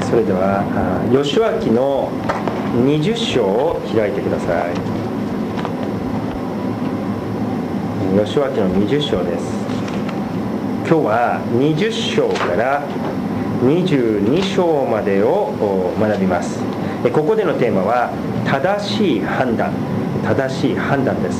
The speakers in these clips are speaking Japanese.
それではヨシュア記の20章を開いてください。ヨシュア記の20章です。今日は20章から22章までを学びます。ここでのテーマは正しい判断です。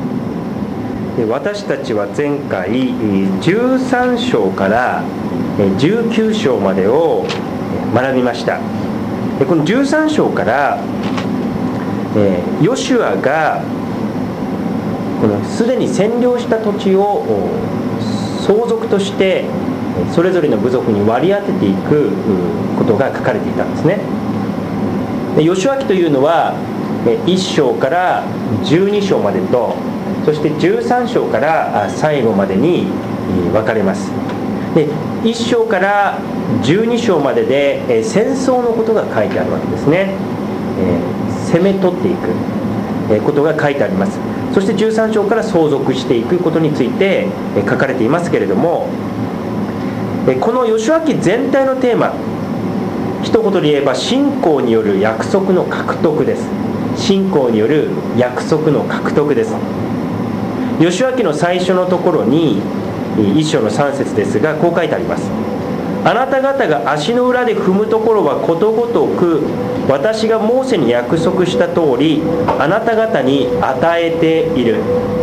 私たちは前回13章から19章までを学びました。この13章からヨシュアがこのすでに占領した土地を相続としてそれぞれの部族に割り当てていくことが書かれていたんですね。ヨシュア記というのは1章から12章までと、そして13章から最後までに分かれます。で1章から12章までで戦争のことが書いてあるわけですね。攻め取っていくことが書いてあります。そして13章から相続していくことについて書かれていますけれども、このヨシュア記全体のテーマ、一言で言えば信仰による約束の獲得です。信仰による約束の獲得です。ヨシュア記の最初のところに1章の3節ですが、こう書いてあります。あなた方が足の裏で踏むところはことごとく私がモーセに約束した通りあなた方に与えている、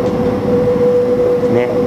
ね。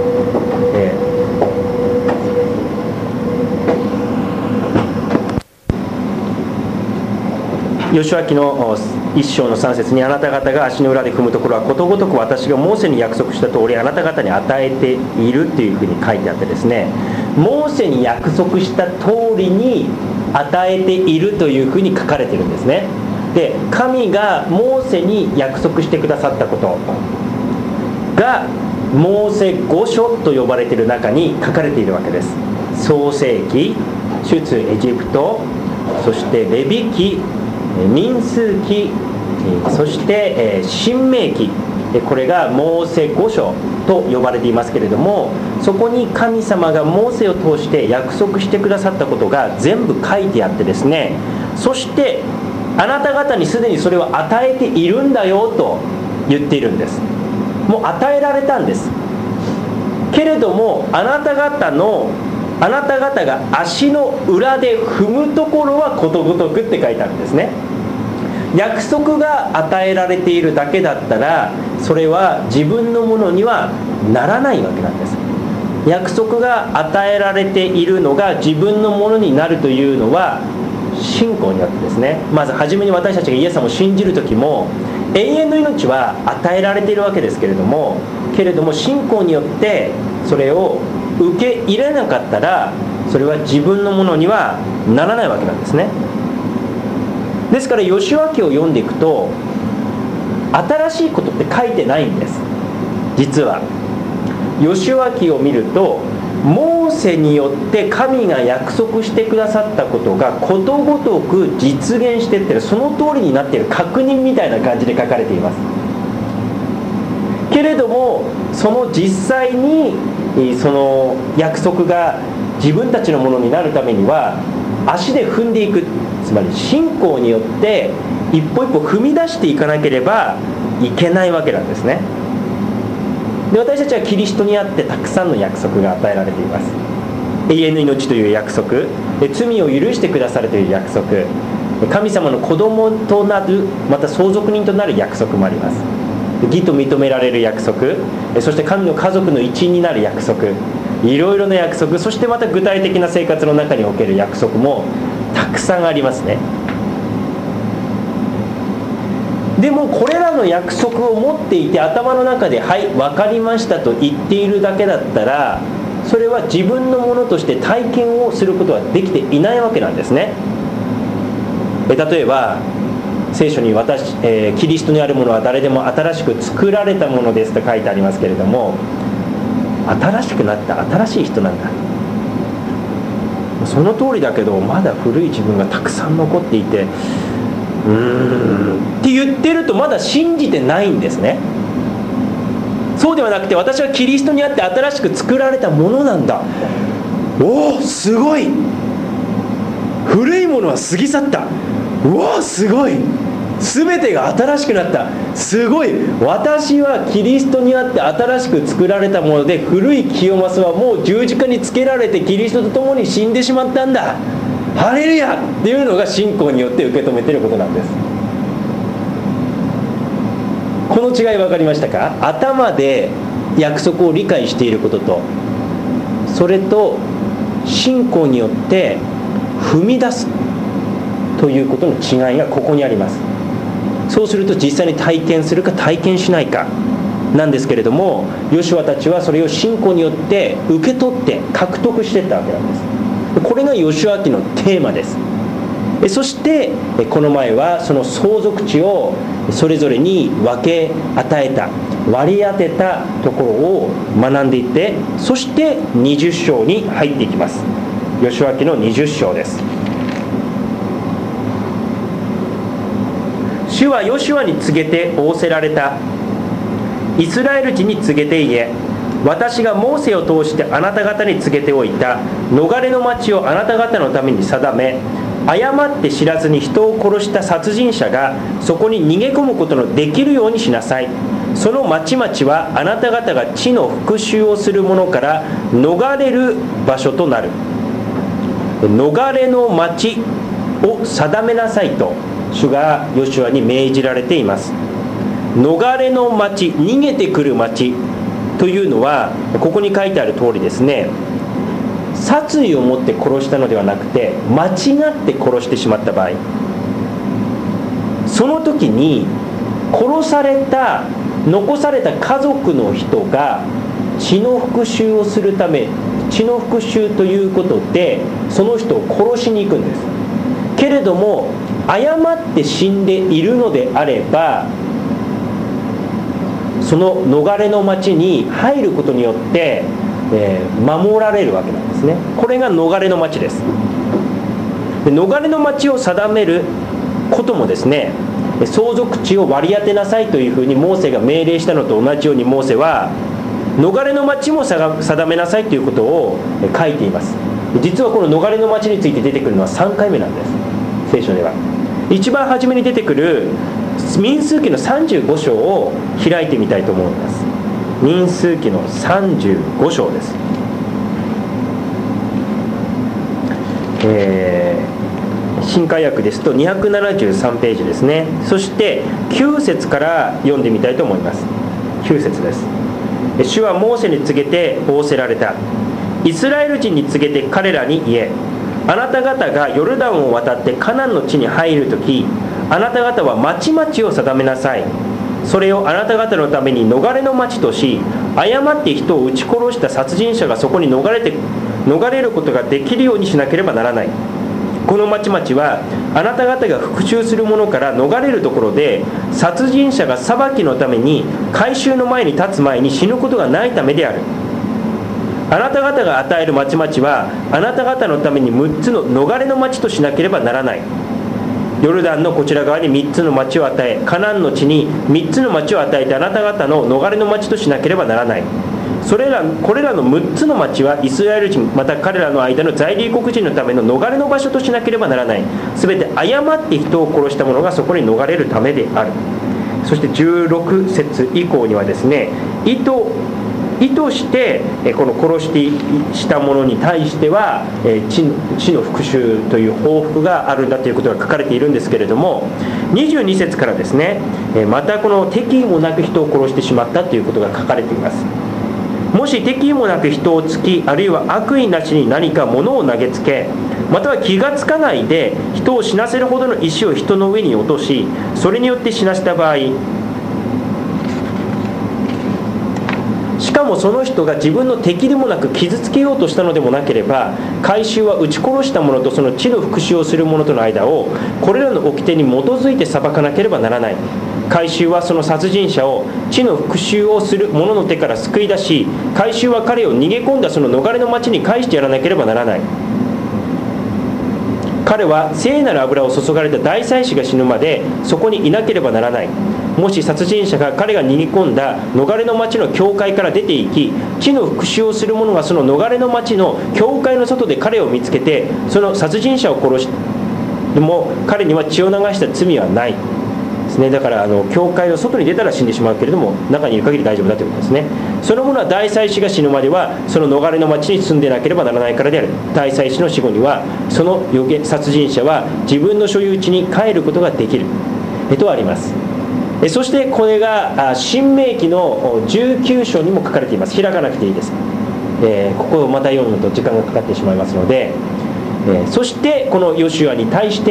ヨシュア記の1章の3節にあなた方が足の裏で踏むところはことごとく私がモーセに約束した通りあなた方に与えているというふうに書いてあってですね、モーセに約束した通りに与えているというふうに書かれているんですね。で、神がモーセに約束してくださったことがモーセ五書と呼ばれている中に書かれているわけです。創世記、出エジプト、そしてレビ記、民数記、そして申命記、これがモーセ五書と呼ばれていますけれども、そこに神様がモーセを通して約束してくださったことが全部書いてあってですね、そしてあなた方にすでにそれを与えているんだよと言っているんです。もう与えられたんです。けれどもあなた方が足の裏で踏むところはことごとくって書いてあるんですね。約束が与えられているだけだったらそれは自分のものにはならないわけなんです。約束が与えられているのが自分のものになるというのは信仰によってですね。まず初めに私たちがイエス様を信じる時も永遠の命は与えられているわけですけれども、信仰によってそれを受け入れなかったらそれは自分のものにはならないわけなんですね。ですからヨシュア記を読んでいくと新しいことって書いてないんです。実はヨシュア記を見るとモーセによって神が約束してくださったことがことごとく実現していってる、その通りになっている確認みたいな感じで書かれています。けれどもその実際にその約束が自分たちのものになるためには足で踏んでいく、つまり信仰によって一歩一歩踏み出していかなければいけないわけなんですね。で、私たちはキリストにあってたくさんの約束が与えられています。永遠の命という約束、罪を許してくださるという約束、神様の子供となる、また相続人となる約束もあります。義と認められる約束、そして神の家族の一員になる約束、いろいろな約束、そしてまた具体的な生活の中における約束もたくさんありますね。でもこれらの約束を持っていて頭の中ではい分かりましたと言っているだけだったらそれは自分のものとして体験をすることはできていないわけなんですね。例えば聖書にキリストにあるものは誰でも新しく作られたものですと書いてありますけれども、新しくなった新しい人なんだ、その通りだけどまだ古い自分がたくさん残っていてって言ってるとまだ信じてないんですね。そうではなくて私はキリストにあって新しく作られたものなんだ、おおすごい、 古いものは過ぎ去った。うわすごい、全てが新しくなった。すごい、私はキリストにあって新しく作られたもので、古い清正はもう十字架につけられてキリストと共に死んでしまったんだ、ハレルヤっていうのが信仰によって受け止めていることなんです。この違い分かりましたか？頭で約束を理解していることと、それと信仰によって踏み出すということの違いがここにあります。そうすると実際に体験するか体験しないかなんですけれども、ヨシュアたちはそれを信仰によって受け取って獲得していったわけなんです。これがヨシュア記のテーマです。そしてこの前はその相続地をそれぞれに分け与えた、割り当てたところを学んでいって、そして20章に入っていきます。ヨシュア記の20章です。主はヨシュアに告げて仰せられた。イスラエル地に告げて言え、私がモーセを通してあなた方に告げておいた逃れの町をあなた方のために定め、誤って知らずに人を殺した殺人者がそこに逃げ込むことのできるようにしなさい。その町々はあなた方が地の復讐をする者から逃れる場所となる。逃れの町を定めなさいと主がヨシュアに命じられています。逃れの町、逃げてくる町というのはここに書いてある通りですね、殺意を持って殺したのではなくて間違って殺してしまった場合、その時に殺された残された家族の人が血の復讐をするため、血の復讐ということでその人を殺しに行くんです。けれども誤って死んでいるのであれば、その逃れの町に入ることによって守られるわけなんですね。これが逃れの町です。で、逃れの町を定めることもですね、相続地を割り当てなさいというふうにモーセが命令したのと同じように、モーセは逃れの町も定めなさいということを書いています。実はこの逃れの町について出てくるのは3回目なんです、聖書では。一番初めに出てくる民数記の35章を開いてみたいと思います。民数記の35章です。新海訳ですと273ページですね。そして9節から読んでみたいと思います。9節です。主はモーセに告げて仰せられた。イスラエル人に告げて彼らに言え、あなた方がヨルダンを渡ってカナンの地に入るとき、あなた方は町々を定めなさい。それをあなた方のために逃れの町とし、誤って人を撃ち殺した殺人者がそこに逃れることができるようにしなければならない。この町々はあなた方が復讐する者から逃れるところで、殺人者が裁きのために回収の前に立つ前に死ぬことがないためである。あなた方が与える町々はあなた方のために6つの逃れの町としなければならない。ヨルダンのこちら側に3つの町を与え、カナンの地に3つの町を与えてあなた方の逃れの町としなければならない。これらの6つの町はイスラエル人また彼らの間の在留国人のための逃れの場所としなければならない。すべて誤って人を殺した者がそこに逃れるためである。そして16節以降にはですね、意図してこの殺した者に対しては地の復讐という報復があるんだということが書かれているんですけれども、22節からですね、またこの敵意もなく人を殺してしまったということが書かれています。もし敵意もなく人を突き、あるいは悪意なしに何か物を投げつけ、または気がつかないで人を死なせるほどの石を人の上に落とし、それによって死なせた場合、しかもその人が自分の敵でもなく傷つけようとしたのでもなければ、回収は撃ち殺した者とその地の復讐をする者との間をこれらの掟に基づいて裁かなければならない。回収はその殺人者を地の復讐をする者の手から救い出し、回収は彼を逃げ込んだその逃れの町に返してやらなければならない。彼は聖なる油を注がれた大祭司が死ぬまでそこにいなければならない。もし殺人者が彼が逃げ込んだ逃れの町の境界から出て行き、地の復讐をする者がその逃れの町の境界の外で彼を見つけて、その殺人者を殺しでも彼には血を流した罪はないですね。だから教会の外に出たら死んでしまうけれども、中にいる限り大丈夫だということですね。その者は大祭司が死ぬまではその逃れの町に住んでなければならないからである。大祭司の死後にはその殺人者は自分の所有地に帰ることができるとあります。そしてこれが申命記の19章にも書かれています。開かなくていいです。ここをまた読むと時間がかかってしまいますので、そしてこのヨシュアに対して、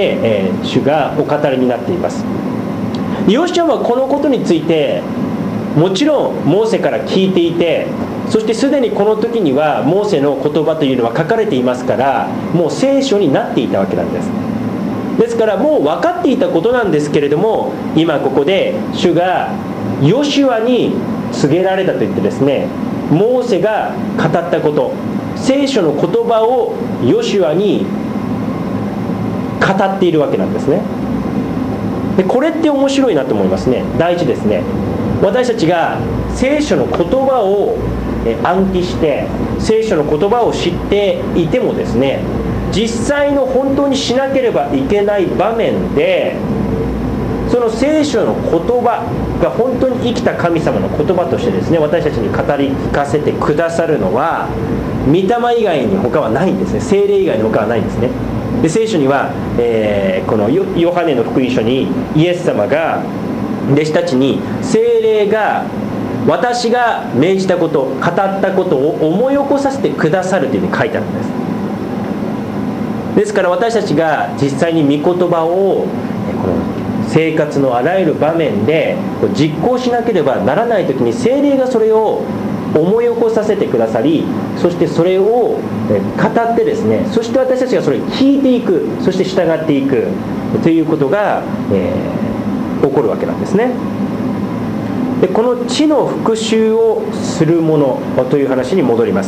主がお語りになっています。ヨシュアはこのことについてもちろんモーセから聞いていて、そしてすでにこの時にはモーセの言葉というのは書かれていますから、もう聖書になっていたわけなんです。ですからもう分かっていたことなんですけれども、今ここで主がヨシュアに告げられたと言ってですね、モーセが語ったこと、聖書の言葉をヨシュアに語っているわけなんですね。でこれって面白いなと思いますね。第一ですね、私たちが聖書の言葉を暗記して聖書の言葉を知っていてもですね、実際の本当にしなければいけない場面でその聖書の言葉が本当に生きた神様の言葉としてですね、私たちに語り聞かせてくださるのは御霊以外に他はないんですね。聖霊以外に他はないんですね。で聖書には、このヨハネの福音書にイエス様が弟子たちに聖霊が私が命じたこと語ったことを思い起こさせてくださるというふうに書いてあるんです。ですから私たちが実際に御言葉をこの生活のあらゆる場面で実行しなければならないときに聖霊がそれを思い起こさせてくださり、そしてそれを語ってですね、そして私たちがそれを聞いていく、そして従っていくということが、起こるわけなんですね。でこの地の復習をするものという話に戻ります。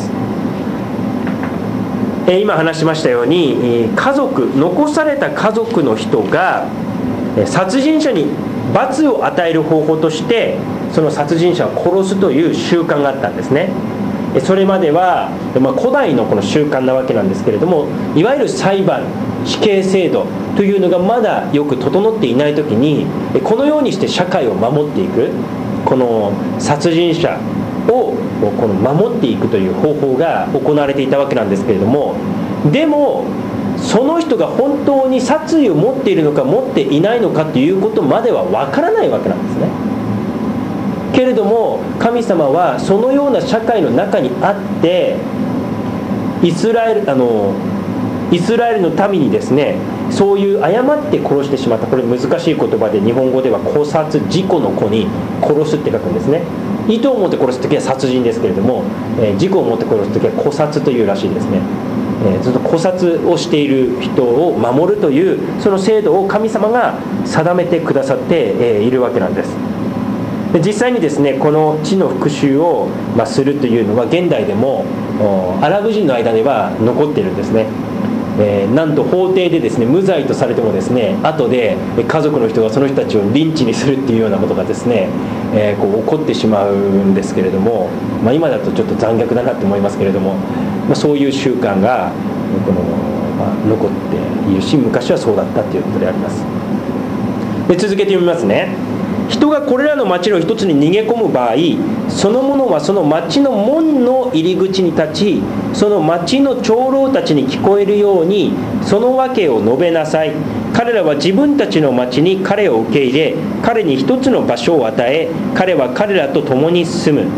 今話しましたように家族、残された家族の人が殺人者に罰を与える方法としてその殺人者を殺すという習慣があったんですね。それまでは、古代のこの習慣なわけなんですけれども、いわゆる裁判、死刑制度というのがまだよく整っていない時にこのようにして社会を守っていく、この殺人者をこの守っていくという方法が行われていたわけなんですけれども、でもその人が本当に殺意を持っているのか持っていないのかということまでは分からないわけなんですね。けれども神様はそのような社会の中にあってイスラエルの民にですね、そういう誤って殺してしまった、これ難しい言葉で日本語では古殺、事故の子に殺すって書くんですね。意図を持って殺すときは殺人ですけれども、事故を持って殺すときは古殺というらしいですね。ずっと古殺をしている人を守るというその制度を神様が定めてくださっているわけなんです。で実際にですね、この地の復讐をするというのは現代でもアラブ人の間では残っているんですね。なんと法廷でですね無罪とされてもですね、後で家族の人がその人たちをリンチにするっていうようなことがですね、こう起こってしまうんですけれども、今だとちょっと残虐だなと思いますけれども、そういう習慣がこの、残っているし、昔はそうだったということであります。で続けて読みますね。人がこれらの町の一つに逃げ込む場合、その者はその町の門の入り口に立ち、その町の長老たちに聞こえるようにその訳を述べなさい。彼らは自分たちの町に彼を受け入れ、彼に一つの場所を与え、彼は彼らと共に住む。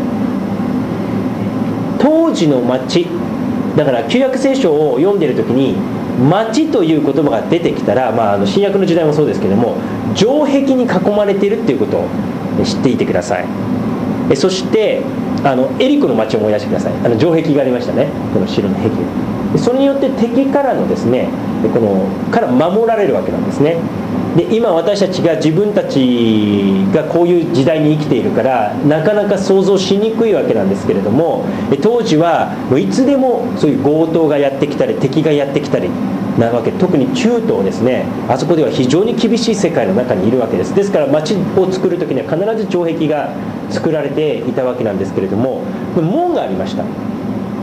当時の町だから、旧約聖書を読んでいる時に町という言葉が出てきたら、新約の時代もそうですけども、城壁に囲まれているということを知っていてください。そしてエリコの町を思い出してください。城壁がありましたね、この城の壁。それによって敵からのですね、から守られるわけなんですね。で今私たちが自分たちがこういう時代に生きているからなかなか想像しにくいわけなんですけれども、当時はいつでもそういう強盗がやってきたり敵がやってきたりなわけ。特に中東ですね、あそこでは非常に厳しい世界の中にいるわけです。ですから町を作る時には必ず城壁が作られていたわけなんですけれども、門がありました。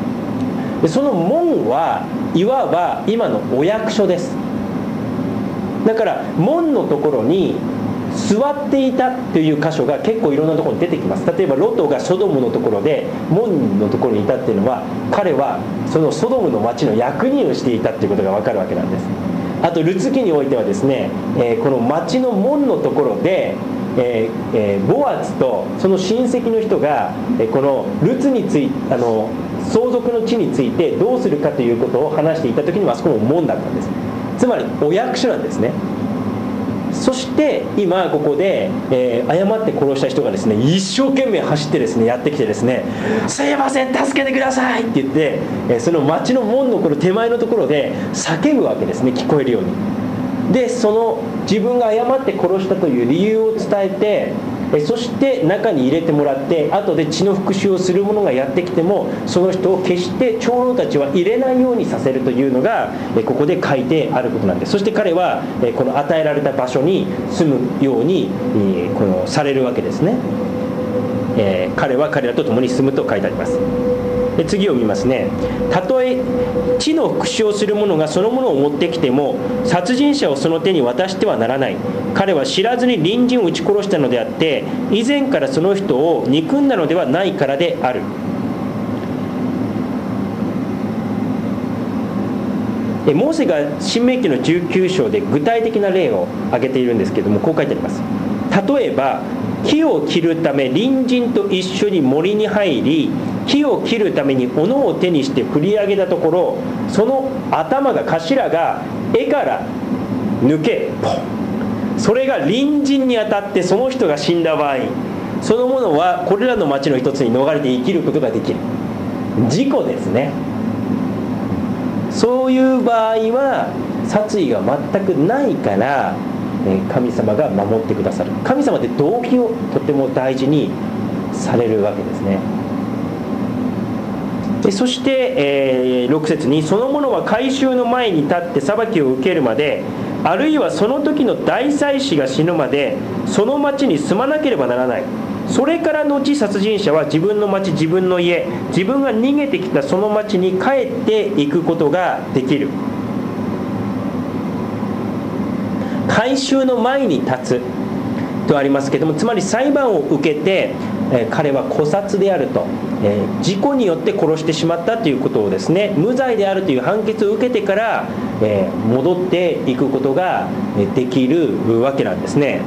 でその門はいわば今のお役所です。 だから門のところに座っていたという箇所が結構いろんなところに出てきます。例えばロトがソドムのところで門のところにいたっていうのは、彼はそのソドムの町の役人をしていたっていうことが分かるわけなんです。あとルツ記においてはですね、この町の門のところで、ボアズとその親戚の人が、このルツについて相続の地についてどうするかということを話していた時にはあそこも門だったんです。つまりお役所なんですね。そして今ここで、誤って殺した人がですね、一生懸命走ってですねやってきてですね、すいません助けてくださいって言って、その町の門のこの手前のところで叫ぶわけですね、聞こえるように。でその自分が誤って殺したという理由を伝えて、そして中に入れてもらって、後で血の復讐をする者がやってきてもその人を決して長老たちは入れないようにさせるというのがここで書いてあることなんです。そして彼はこの与えられた場所に住むようにされるわけですね。彼は彼らと共に住むと書いてあります。で次を見ますね。たとえ地の復讐をする者がそのものを持ってきても殺人者をその手に渡してはならない。彼は知らずに隣人を撃ち殺したのであって以前からその人を憎んだのではないからである。モーセが申命記の19章で具体的な例を挙げているんですけれども、こう書いてあります。例えば木を切るため隣人と一緒に森に入り、木を切るために斧を手にして振り上げたところ、その頭が柄から抜け、ポン、それが隣人に当たってその人が死んだ場合、その者はこれらの町の一つに逃れて生きることができる。事故ですね。そういう場合は殺意が全くないから神様が守ってくださる。神様って動機をとても大事にされるわけですね。そして、6節にその者は改宗の前に立って裁きを受けるまで、あるいはその時の大祭司が死ぬまでその町に住まなければならない。それから後殺人者は自分の町、自分の家、自分が逃げてきたその町に帰っていくことができる。改宗の前に立つとありますけども、つまり裁判を受けて、彼は孤殺であると、事故によって殺してしまったということをですね、無罪であるという判決を受けてから、戻っていくことができるわけなんですね。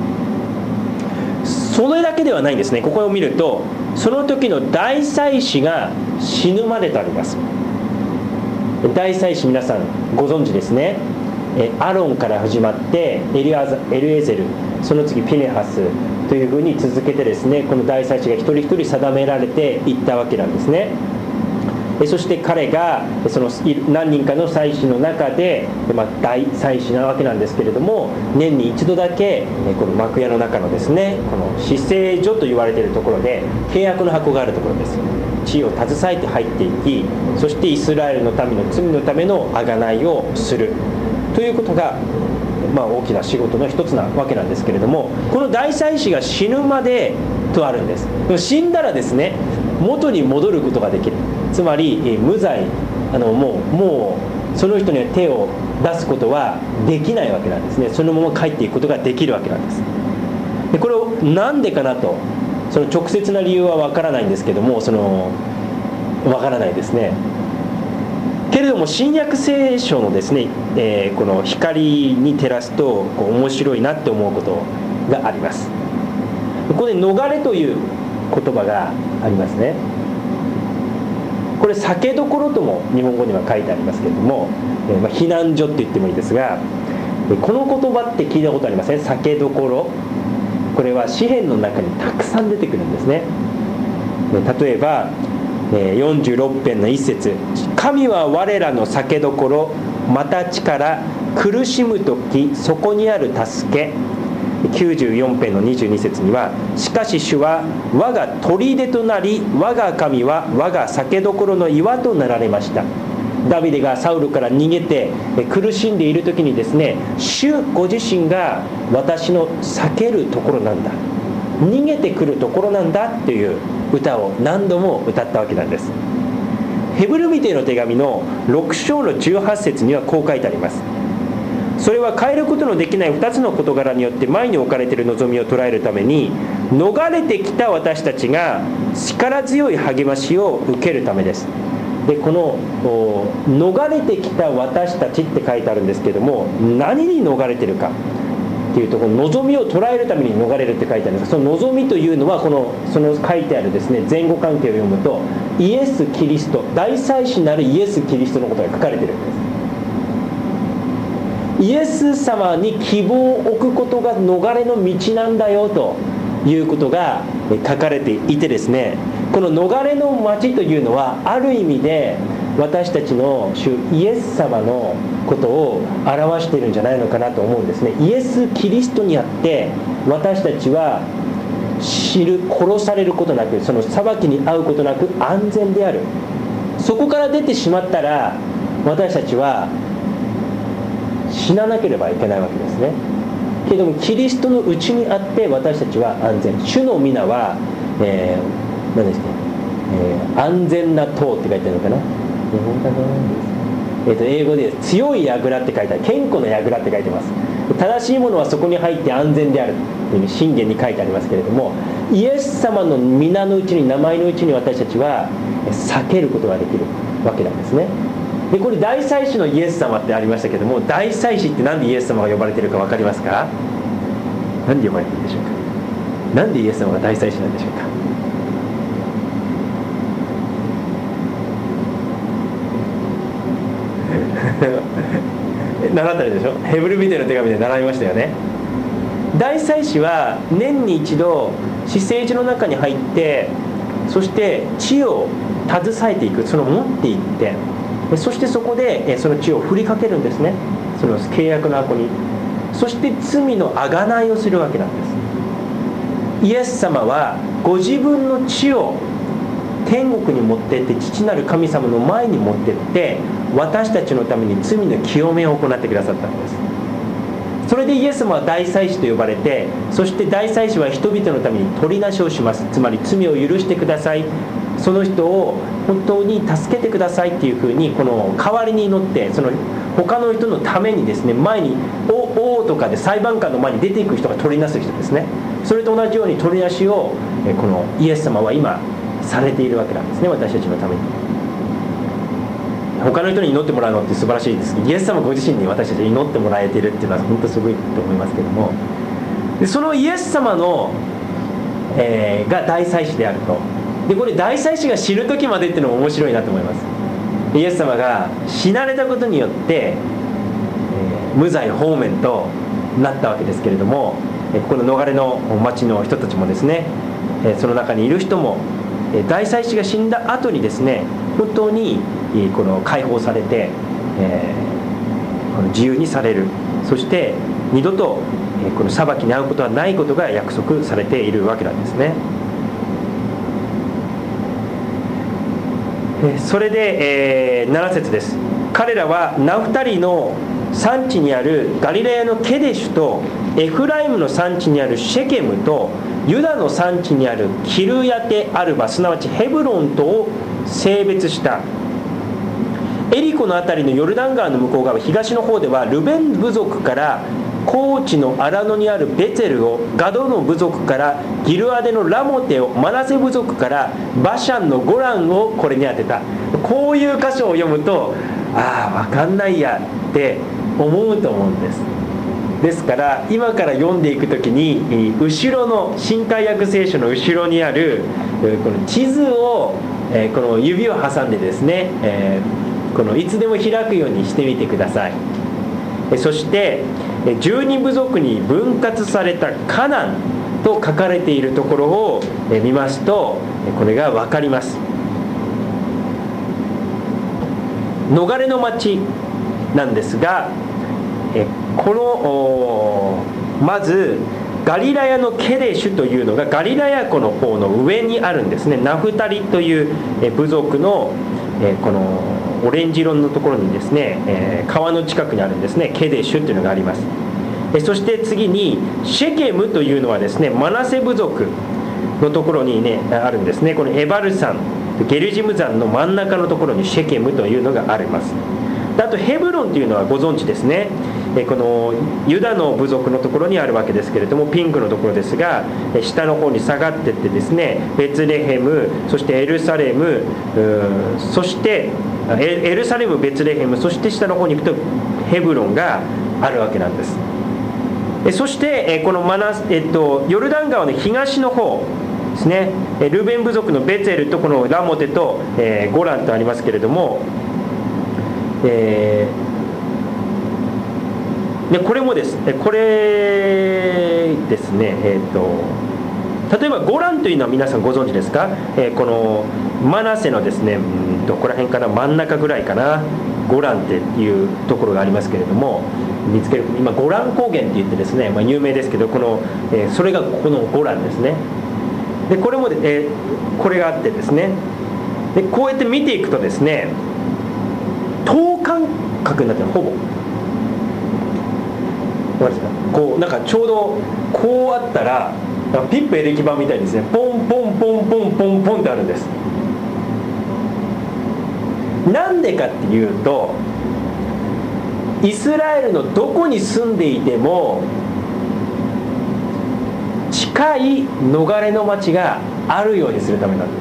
それだけではないんですね。ここを見るとその時の大祭司が死ぬまでとあります。大祭司皆さんご存知ですね。アロンから始まってエルエゼル、その次ピネハスというふうに続けてですね、この大祭司が一人一人定められていったわけなんですね。そして彼がその何人かの祭司の中で、大祭司なわけなんですけれども、年に一度だけこの幕屋の中のですね、この至聖所と言われているところで契約の箱があるところです。地を携えて入っていき、そしてイスラエルの民の罪のための贖いをするということが、大きな仕事の一つなわけなんですけれども、この大祭司が死ぬまでとあるんです。死んだらですね、元に戻ることができる。つまり無罪、もうその人には手を出すことはできないわけなんですね。そのまま帰っていくことができるわけなんです。でこれをなんでかなと、その直接な理由はわからないんですけども、わからないですね。けれども新約聖書のですね、この光に照らすと面白いなって思うことがあります。ここで逃れという言葉がありますね。これ酒どころとも日本語には書いてありますけれども、避難所って言ってもいいですが、この言葉って聞いたことありません？酒どころ。これは詩篇の中にたくさん出てくるんですね。例えば46編の一節、神は我らの酒どころ、また力、苦しむ時そこにある助け。94編の22節には、しかし主は我が砦となり、我が神は我が酒どころの岩となられました。ダビデがサウルから逃げて苦しんでいる時にですね、主ご自身が私の避けるところなんだ、逃げてくるところなんだという歌を何度も歌ったわけなんです。ヘブル人への手紙の6章の18節にはこう書いてあります。 それは変えることのできない2つの事柄によって前に置かれている望みを捉えるために、逃れてきた私たちが力強い励ましを受けるためです。でこの逃れてきた私たちって書いてあるんですけども、何に逃れてるかっていうと、この望みを捉えるために逃れるって書いてあるんですが、その望みというのはその書いてあるですね、前後関係を読むと、イエス・キリスト、大祭司なるイエス・キリストのことが書かれているんです。イエス様に希望を置くことが逃れの道なんだよということが書かれていてですね、この逃れの町というのはある意味で私たちの主イエス様のことを表しているんじゃないのかなと思うんですね。イエス・キリストにあって私たちは殺されることなく、その裁きに遭うことなく安全である。そこから出てしまったら私たちは死ななければいけないわけですね。けれどもキリストのうちにあって私たちは安全。主の皆は、何ですか、安全な塔って書いてあるのかな。英語で強い櫓って書いてある。堅固な櫓って書いてます。正しいものはそこに入って安全であるという箴言に書いてありますけれども、イエス様の皆のうちに、名前のうちに私たちは避けることができるわけなんですね。でこれ大祭司のイエス様ってありましたけども、大祭司って何でイエス様が呼ばれているか分かりますか？何で呼ばれているでしょうか？何でイエス様が大祭司なんでしょうか？習ったでしょ。ヘブルビテの手紙で習いましたよね。大祭司は年に一度至聖所の中に入って、そして血を携えていく、その持っていって、そしてそこでその血を振りかけるんですね、その契約の箱に。そして罪の贖いをするわけなんです。イエス様はご自分の血を天国に持ってって、父なる神様の前に持ってって私たちのために罪の清めを行ってくださったんです。それでイエス様は大祭司と呼ばれて、そして大祭司は人々のために取りなしをします。つまり罪を許してください、その人を本当に助けてくださいっていうふうに、この代わりに祈って、その他の人のためにですね、前に王とかで裁判官の前に出ていく人が取りなす人ですね。それと同じように取りなしをこのイエス様は今されているわけなんですね、私たちのために。他の人に祈ってもらうのって素晴らしいですけど、イエス様ご自身に私たちに祈ってもらえているっていうのは本当すごいと思いますけども、でそのイエス様の、が大祭司であると。でこれ大祭司が死ぬ時までっていうのも面白いなと思います。イエス様が死なれたことによって、無罪放免となったわけですけれども、この逃れの町の人たちもですね、その中にいる人も大祭司が死んだ後にですね、本当にこの解放されて、この自由にされる。そして二度とこの裁きに遭うことはないことが約束されているわけなんですね。それで、7節です。彼らはナフタリの産地にあるガリラヤのケデシュと、エフライムの産地にあるシェケムと、ユダの産地にあるキルヤテアルバ、すなわちヘブロンとを性別した。エリコのあたりのヨルダン川の向こう側、東の方ではルベン部族から高地のアラノにあるベツェルを、ガドの部族からギルアデのラモテを、マナセ部族からバシャンのゴランをこれに当てた。こういう箇所を読むと、ああ分かんないやって思うと思うんです。ですから今から読んでいくときに、後ろの新海約聖書の後ろにあるこの地図を、この指を挟んでですね、このいつでも開くようにしてみてください。そして12部族に分割されたカナンと書かれているところを見ますと、これが分かります。逃れの町なんですが、このまずガリラヤのケデシュというのがガリラヤ湖の方の上にあるんですね。ナフタリという部族のこのオレンジ色のところにですね、川の近くにあるんですね、ケデシュというのがあります。そして次にシェケムというのはですね、マナセ部族のところにねあるんですね。このエバル山、ゲルジム山の真ん中のところにシェケムというのがあります。あとヘブロンというのはご存知ですね。 このユダの部族のところにあるわけですけれども、ピンクのところですが、下の方に下がっていってですね、ベツレヘム、そしてエルサレム、そしてエルサレム、ベツレヘム、そして下の方に行くとヘブロンがあるわけなんです。そしてこのヨルダン川の東の方ですね、ルーベン部族のベツエルとこのラモテと、ゴランとありますけれども、でこれもですね、例えばゴランというのは皆さんご存知ですか？このマナセのですね、どこら辺かな、真ん中ぐらいかな、ゴランっていうところがありますけれども、見つける今ゴラン高原って言ってですね、有名ですけど、それがこのゴランですね。でこれもこれがあってですね、でこうやって見ていくとですね、等間隔になってる、ほぼこうなんかちょうどこうあったらピップエレキ板みたいにですね、ポンポンポンポンポンポンってあるんです。なんでかっていうと、イスラエルのどこに住んでいても近い逃れの町があるようにするためなんです。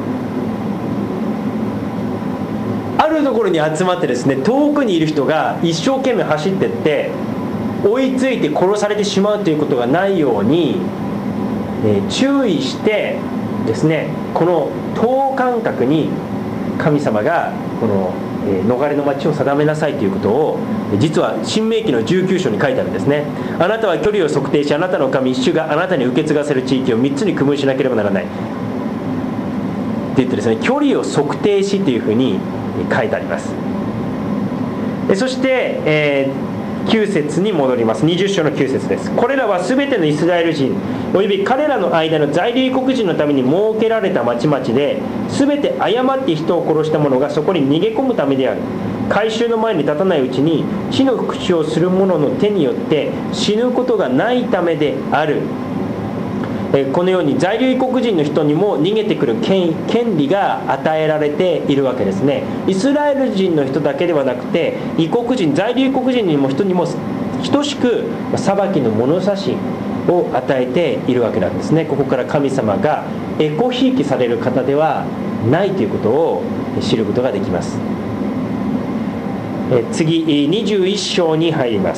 あるところに集まってですね、遠くにいる人が一生懸命走ってって追いついて殺されてしまうということがないように、注意してですね、この等間隔に神様がこの逃れの町を定めなさいということを、実は新明記の19章に書いてあるんですね。あなたは距離を測定し、あなたの神主があなたに受け継がせる地域を3つに区分しなければならないって言ってですね、距離を測定しというふうに書いてあります。そして、9節に戻ります。20章の9節です。これらはすべてのイスラエル人および彼らの間の在留異国人のために設けられた町々で、すべて誤って人を殺した者がそこに逃げ込むためである。改宗の前に立たないうちに地の復讐をする者の手によって死ぬことがないためである。このように在留異国人の人にも逃げてくる権利が与えられているわけですね。イスラエル人の人だけではなくて、異国人、在留異国人にも人にも等しく裁きの物差しを与えているわけなんですね。ここから神様がエコひいきされる方ではないということを知ることができます。次21章に入ります。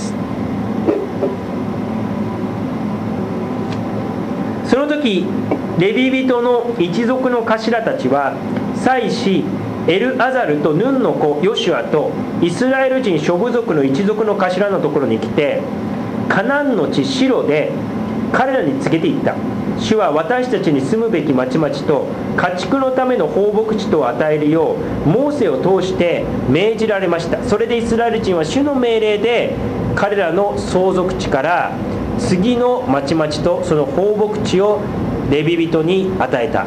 その時レビ人の一族の頭たちは祭司エルアザルとヌンの子ヨシュアとイスラエル人諸部族の一族の頭のところに来て、カナンの地シロで彼らに告げていった。主は私たちに住むべき町々と家畜のための放牧地と与えるようモーセを通して命じられました。それでイスラエル人は主の命令で彼らの相続地から次の町々とその放牧地をレビ人に与えた。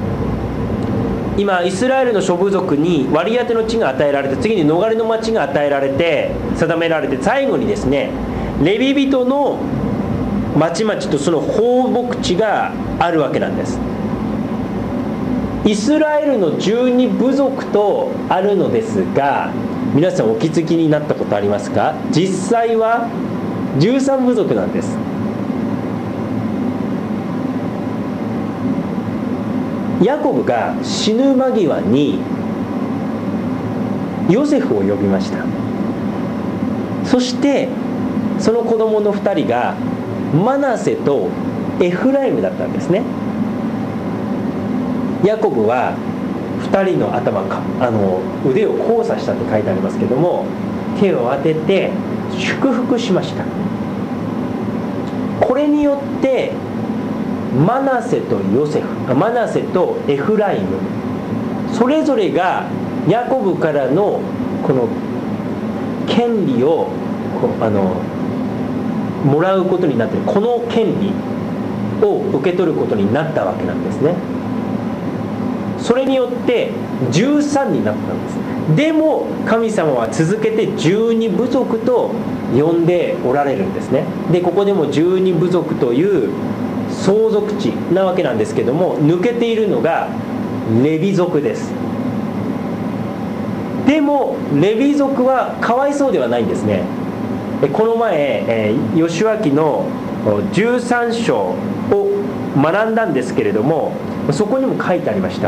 今イスラエルの諸部族に割り当ての地が与えられて、次に逃れの町が与えられて定められて、最後にですね、レビ人の町々とその放牧地があるわけなんです。イスラエルの12部族とあるのですが、皆さんお気づきになったことありますか？実際は13部族なんです。ヤコブが死ぬ間際にヨセフを呼びました。そしてその子供の2人がマナセとエフライムだったんですね。ヤコブは2人の頭腕を交差したって書いてありますけども、手を当てて祝福しました。これによってマナセとエフライム、それぞれがヤコブからのこの権利をもらうことになっている。この権利を受け取ることになったわけなんですね。それによって13になったんです。でも神様は続けて12部族と呼んでおられるんですね。でここでも12部族という相続地なわけなんですけども、抜けているのがレビ族です。でもレビ族はかわいそうではないんですね。 この前義明の13章を学んだんですけれども、そこにも書いてありました。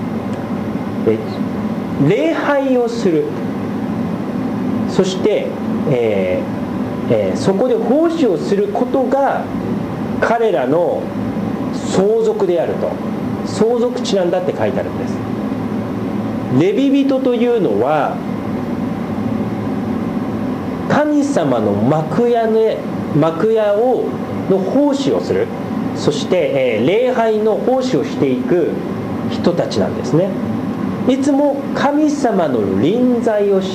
礼拝をする、そして、そこで奉仕をすることが彼らの相続であると、相続地なんだって書いてあるんです。レビ人というのは神様の幕屋の奉仕をする、そして、礼拝の奉仕をしていく人たちなんですね。いつも神様の臨在を知って、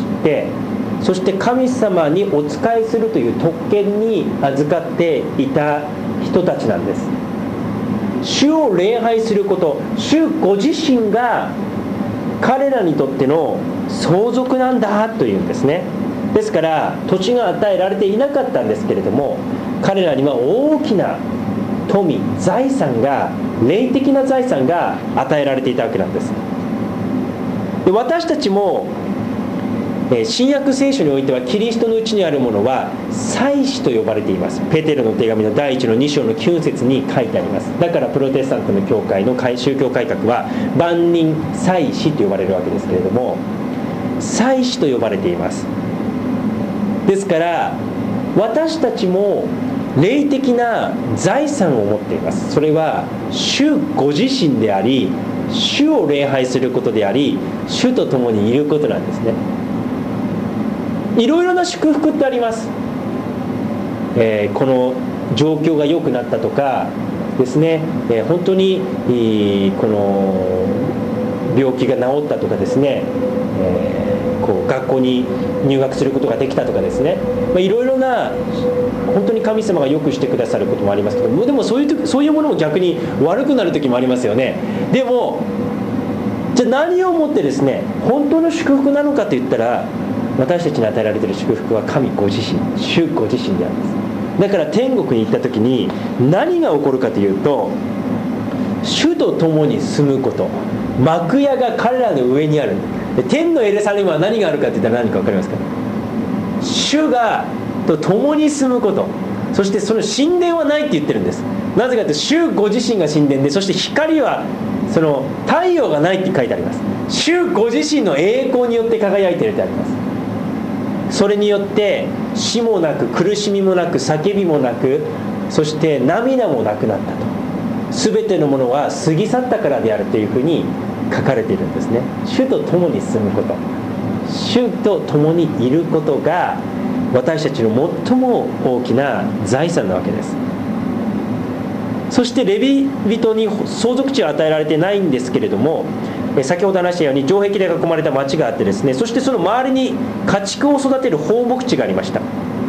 そして神様にお仕えするという特権に預かっていた人たちなんです。主を礼拝すること、主ご自身が彼らにとっての相続なんだというんですね。ですから土地が与えられていなかったんですけれども、彼らには大きな富、財産が、霊的な財産が与えられていたわけなんです。で、私たちも新約聖書においてはキリストのうちにあるものは祭司と呼ばれています。ペテロの手紙の第1の2章の9節に書いてあります。だからプロテスタントの教会の宗教改革は万人祭司と呼ばれるわけですけれども、祭司と呼ばれています。ですから私たちも霊的な財産を持っています。それは主ご自身であり、主を礼拝することであり、主と共にいることなんですね。いろいろな祝福ってあります。この状況が良くなったとかですね、本当にこの病気が治ったとかですね、こう学校に入学することができたとかですね、いろいろな本当に神様が良くしてくださることもありますけど、でもそういうものも逆に悪くなる時もありますよね。でもじゃあ何をもってですね本当の祝福なのかといったら、私たちに与えられている祝福は神ご自身、主ご自身であるんです。だから天国に行った時に何が起こるかというと、主と共に住むこと、幕屋が彼らの上にある。天のエルサレムは何があるかといったら何か分かりますか？主がと共に住むこと、そしてその神殿はないって言ってるんです。なぜかというと主ご自身が神殿で、そして光はその太陽がないって書いてあります。主ご自身の栄光によって輝いているってあります。それによって死もなく苦しみもなく叫びもなく、そして涙もなくなったと、全てのものは過ぎ去ったからであるというふうに書かれているんですね。主と共に住むこと、主と共にいることが私たちの最も大きな財産なわけです。そしてレビ人に相続地は与えられてないんですけれども、先ほど話したように城壁で囲まれた町があってですね、そしてその周りに家畜を育てる放牧地がありました。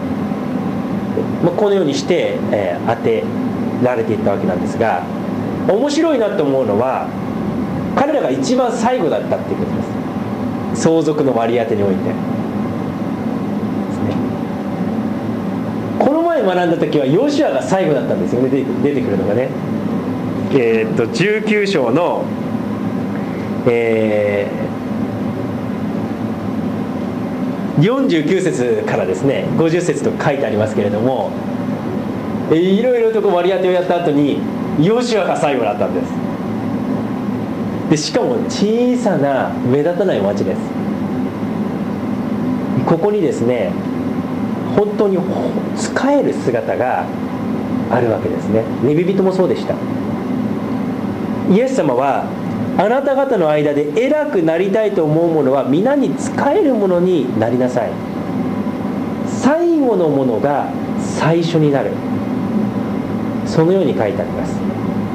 このようにして、当てられていったわけなんですが、面白いなと思うのは彼らが一番最後だったっていうことです。相続の割り当てにおいてですね。この前学んだ時はヨシュアが最後だったんですよね。出てくるのがね、19章の49節からですね50節と書いてありますけれども、いろいろと割り当てをやった後にヨシュアが最後だったんです。でしかも小さな目立たない町です。ここにですね本当に仕える姿があるわけですね。レビ人もそうでした。イエス様はあなた方の間で偉くなりたいと思う者は皆に仕えるものになりなさい。最後のものが最初になる、そのように書いてあります。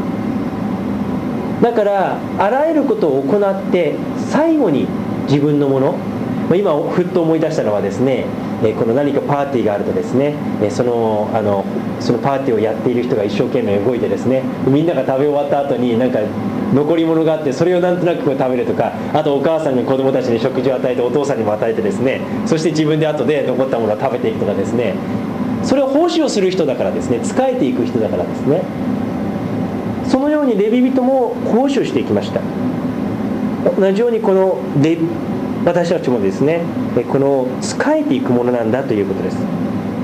だからあらゆることを行って最後に自分のもの、今ふっと思い出したのはですね、この何かパーティーがあるとですね、そのパーティーをやっている人が一生懸命動いてですね、みんなが食べ終わった後になんか残り物があって、それをなんとなく食べるとか、あとお母さんが子供たちに食事を与えてお父さんにも与えてですね、そして自分で後で残ったものを食べていくとかですね、それを奉仕をする人だからですね、仕えていく人だからですね。そのようにレビ人も奉仕をしていきました。同じように私たちもですね、この仕えていくものなんだということです。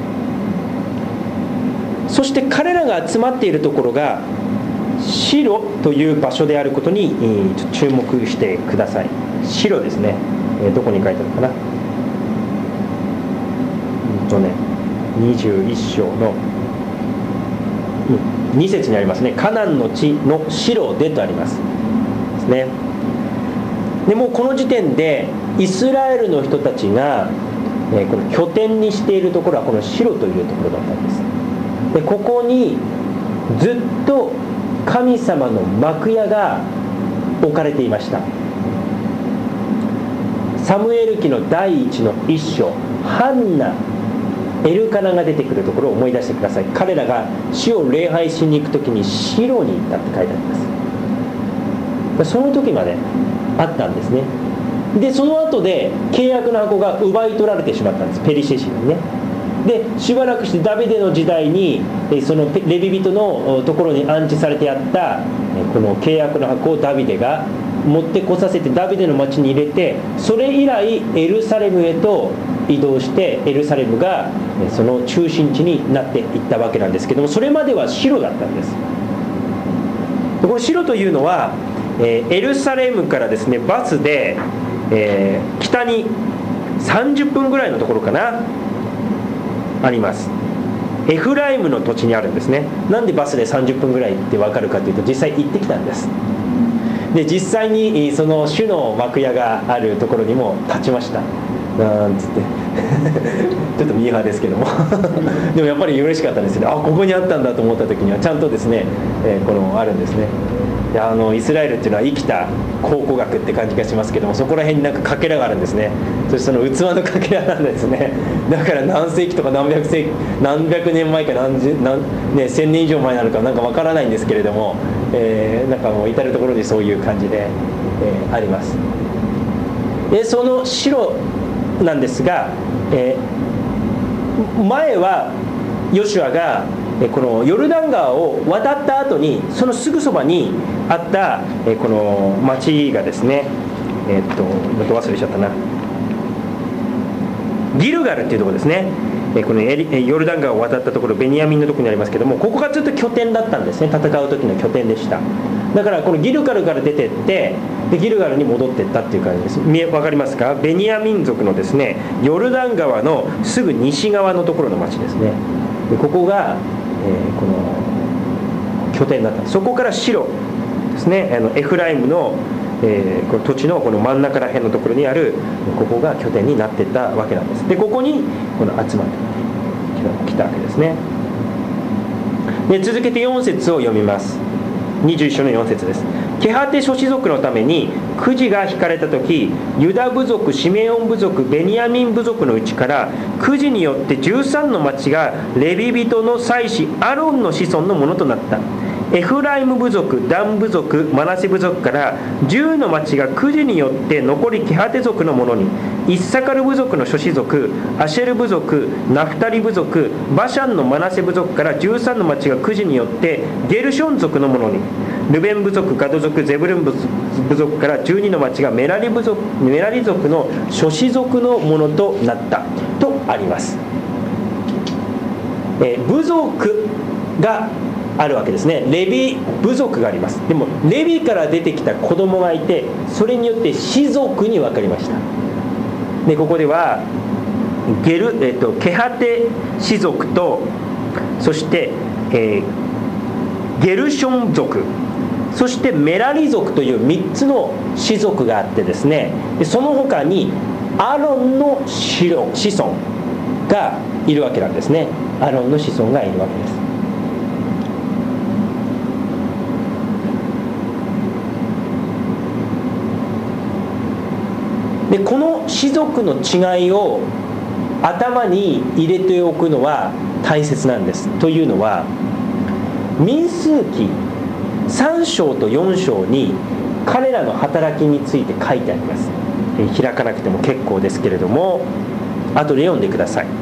そして彼らが集まっているところがシロという場所であることに注目してください。シロですね。どこに書いてあるかな。21章の2節にありますね。カナンの地のシロでとありますですね。でもうこの時点でイスラエルの人たちがこの拠点にしているところはこのシロというところだったんです。でここにずっと神様の幕屋が置かれていました。サムエル記の第1の1章、ハンナエルカナが出てくるところを思い出してください。彼らが主を礼拝しに行くときにシロに行ったって書いてあります。その時まであったんですね。でその後で契約の箱が奪い取られてしまったんです、ペリシテ人にね。でしばらくしてダビデの時代にそのレビ人のところに安置されてあったこの契約の箱をダビデが持ってこさせてダビデの町に入れて、それ以来エルサレムへと移動して、エルサレムがその中心地になっていったわけなんですけども、それまではシロだったんです。このシロというのはエルサレムからですねバスで北に30分ぐらいのところかなあります。エフライムの土地にあるんですね。なんでバスで30分ぐらいって分かるかというと、実際行ってきたんです。で実際にその主の幕屋があるところにも立ちましたなんつってちょっとミーハーですけどもでもやっぱり嬉しかったですね。あ、ここにあったんだと思った時にはちゃんとですね、このあるんですね。いやイスラエルっていうのは生きた考古学って感じがしますけども、そこら辺になんかかけらがあるんですね。そしてその器のかけらなんですね。だから何世紀とか何百年前か1000年以上前なのかなんかわからないんですけれども、なんかもう至る所にそういう感じで、あります。でその城なんですが、前はヨシュアがこのヨルダン川を渡った後にそのすぐそばにあったこの町がですね、忘れちゃったな、ギルガルっていうところですね。このヨルダン川を渡ったところ、ベニヤミンのところにありますけども、ここがずっと拠点だったんですね。戦う時の拠点でした。だからこのギルガルから出てってでギルガルに戻っていったっていう感じです。分かりますか？ベニヤミン族のですねヨルダン川のすぐ西側のところの町ですね。でここが、この拠点だった。そこからシロですね、エフライムのこの土地のこの真ん中ら辺のところにあるここが拠点になっていったわけなんです。でここにこの集まってきたわけですね。で続けて4節を読みます。21章の4節です。ケハテ諸氏族のためにくじが引かれた時、ユダ部族、シメオン部族、ベニヤミン部族のうちからくじによって13の町がレビ人の祭司アロンの子孫のものとなった。エフライム部族、ダン部族、マナセ部族から10の町がくじによって残りケハテ族のものに、イッサカル部族の諸氏族、アシェル部族、ナフタリ部族、バシャンのマナセ部族から13の町がくじによってゲルション族のものに、ルベン部族、ガド族、ゼブルン部族から12の町がメラリ族の諸氏族のものとなったとあります。部族があるわけですね。レビ部族があります。でもレビから出てきた子供がいて、それによって氏族に分かりました。でここではケハテ氏族と、そして、ゲルション族、そしてメラリ族という3つの氏族があってですね、でその他にアロンの子孫がいるわけなんですね。アロンの子孫がいるわけです。でこの氏族の違いを頭に入れておくのは大切なんです。というのは民数記3章と4章に彼らの働きについて書いてあります。開かなくても結構ですけれども、後で読んでください。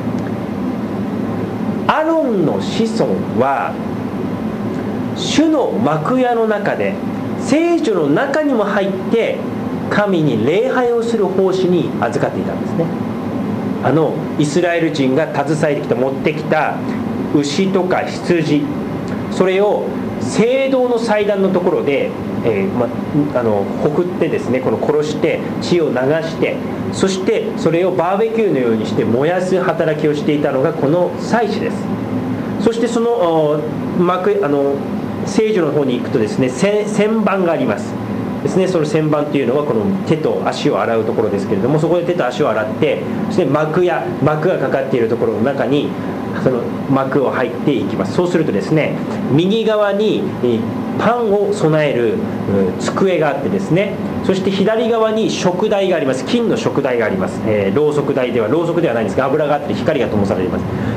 アロンの子孫は主の幕屋の中で聖所の中にも入って神に礼拝をする奉仕に預かっていたんですね。イスラエル人が携えてきた持ってきた牛とか羊、それを聖堂の祭壇のところで、ほふってですね、この殺して血を流して、そしてそれをバーベキューのようにして燃やす働きをしていたのがこの祭司です。そしてその聖女の方に行くとですね、洗盤がありますですね。その洗盤というのはこの手と足を洗うところですけれども、そこで手と足を洗って、そして幕がかかっているところの中にその幕を入っていきます。そうするとですね、右側にパンを備える机があってですね、そして左側に食台があります。金の食台があります。ろうそくではないんですが、油があって光が灯されています。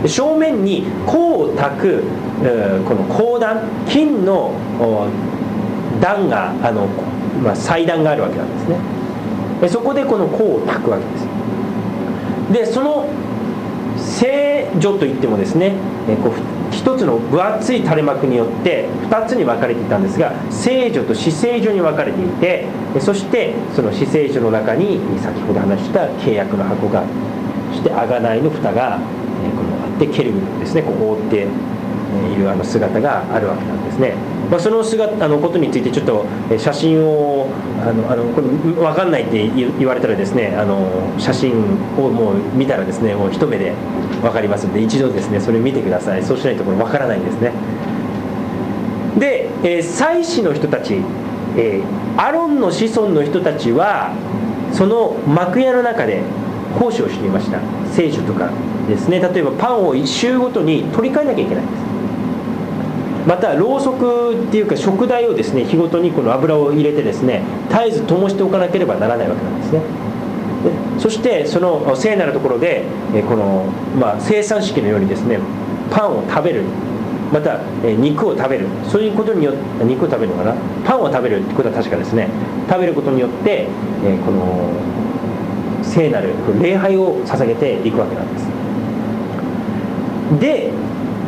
正面に香を焚くこの香壇、金の壇が祭壇があるわけなんですね。そこでこの香を焚くわけです。でその聖女といってもですね、一つの分厚い垂れ幕によって2つに分かれていたんですが、聖女と至聖女に分かれていて、そしてその至聖女の中に先ほど話した契約の箱がある。そして贖いの蓋があってケルビムですね、ここを覆っている姿があるわけなんですね。そのことについてちょっと写真をこれ分かんないって言われたらですね、写真をもう見たらですね、もう一目で分かりますので、一度ですねそれ見てください。そうしないとこれ分からないんですね。で、祭司の人たち、アロンの子孫の人たちはその幕屋の中で奉仕をしていました。聖書とかですね、例えばパンを1週ごとに取り替えなきゃいけないんです。またろうそくっていうか食台をですね、日ごとにこの油を入れてですね、絶えず灯しておかなければならないわけなんですね。でそしてその聖なるところでこの、生産式のようにですね、パンを食べる、また肉を食べる、そういうことによって肉を食べるのかな、パンを食べるってことは確かですね、食べることによってこの聖なる礼拝を捧げていくわけなんです。で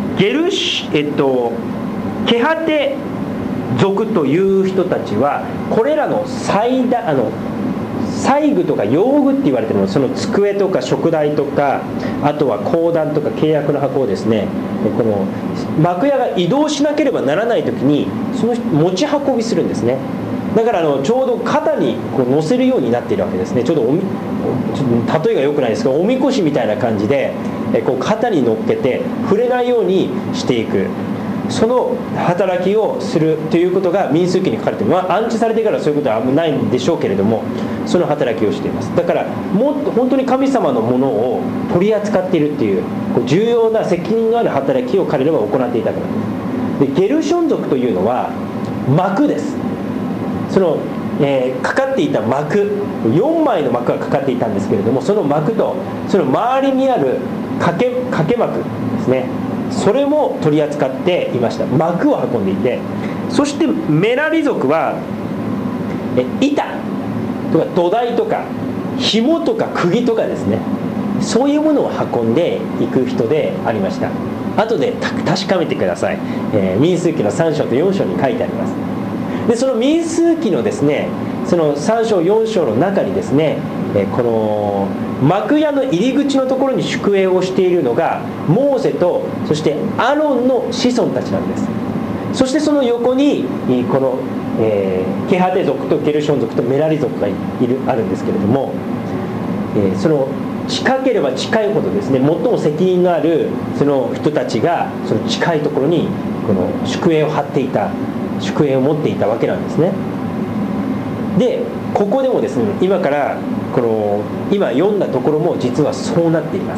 ケハテ族という人たちはこれらの祭具とか用具って言われてるの、その机とか食台とか、あとは香壇とか契約の箱をですね、この幕屋が移動しなければならない時にその持ち運びするんですね。だからちょうど肩にこう乗せるようになっているわけですね。ちょっと例えが良くないですが、おみこしみたいな感じでこう肩に乗っけて触れないようにしていく、その働きをするということが民数記に書かれている。安置されてからそういうことはないんでしょうけれども、その働きをしています。だからもっと本当に神様のものを取り扱っているっていう重要な責任のある働きを彼らは行っていたからです。でゲルション族というのは幕です。そのかかっていた幕、4枚の幕がかかっていたんですけれども、その幕とその周りにある掛け幕ですね、それも取り扱っていました。幕を運んでいて、そしてメラリ族は板とか土台とか紐とか釘とかですね、そういうものを運んでいく人でありました。後で確かめてください。民数記の3章と4章に書いてあります。でその民数記のですね、その3章4章の中にですね、この幕屋の入り口のところに宿営をしているのがモーセと、そしてアロンの子孫たちなんです。そしてその横にこの、ケハテ族とゲルション族とメラリ族があるんですけれども、その近ければ近いほどですね、最も責任のあるその人たちがその近いところにこの宿営を張っていた、宿営を持っていたわけなんですね。でここでもですね、今からこの今読んだところも実はそうなっています。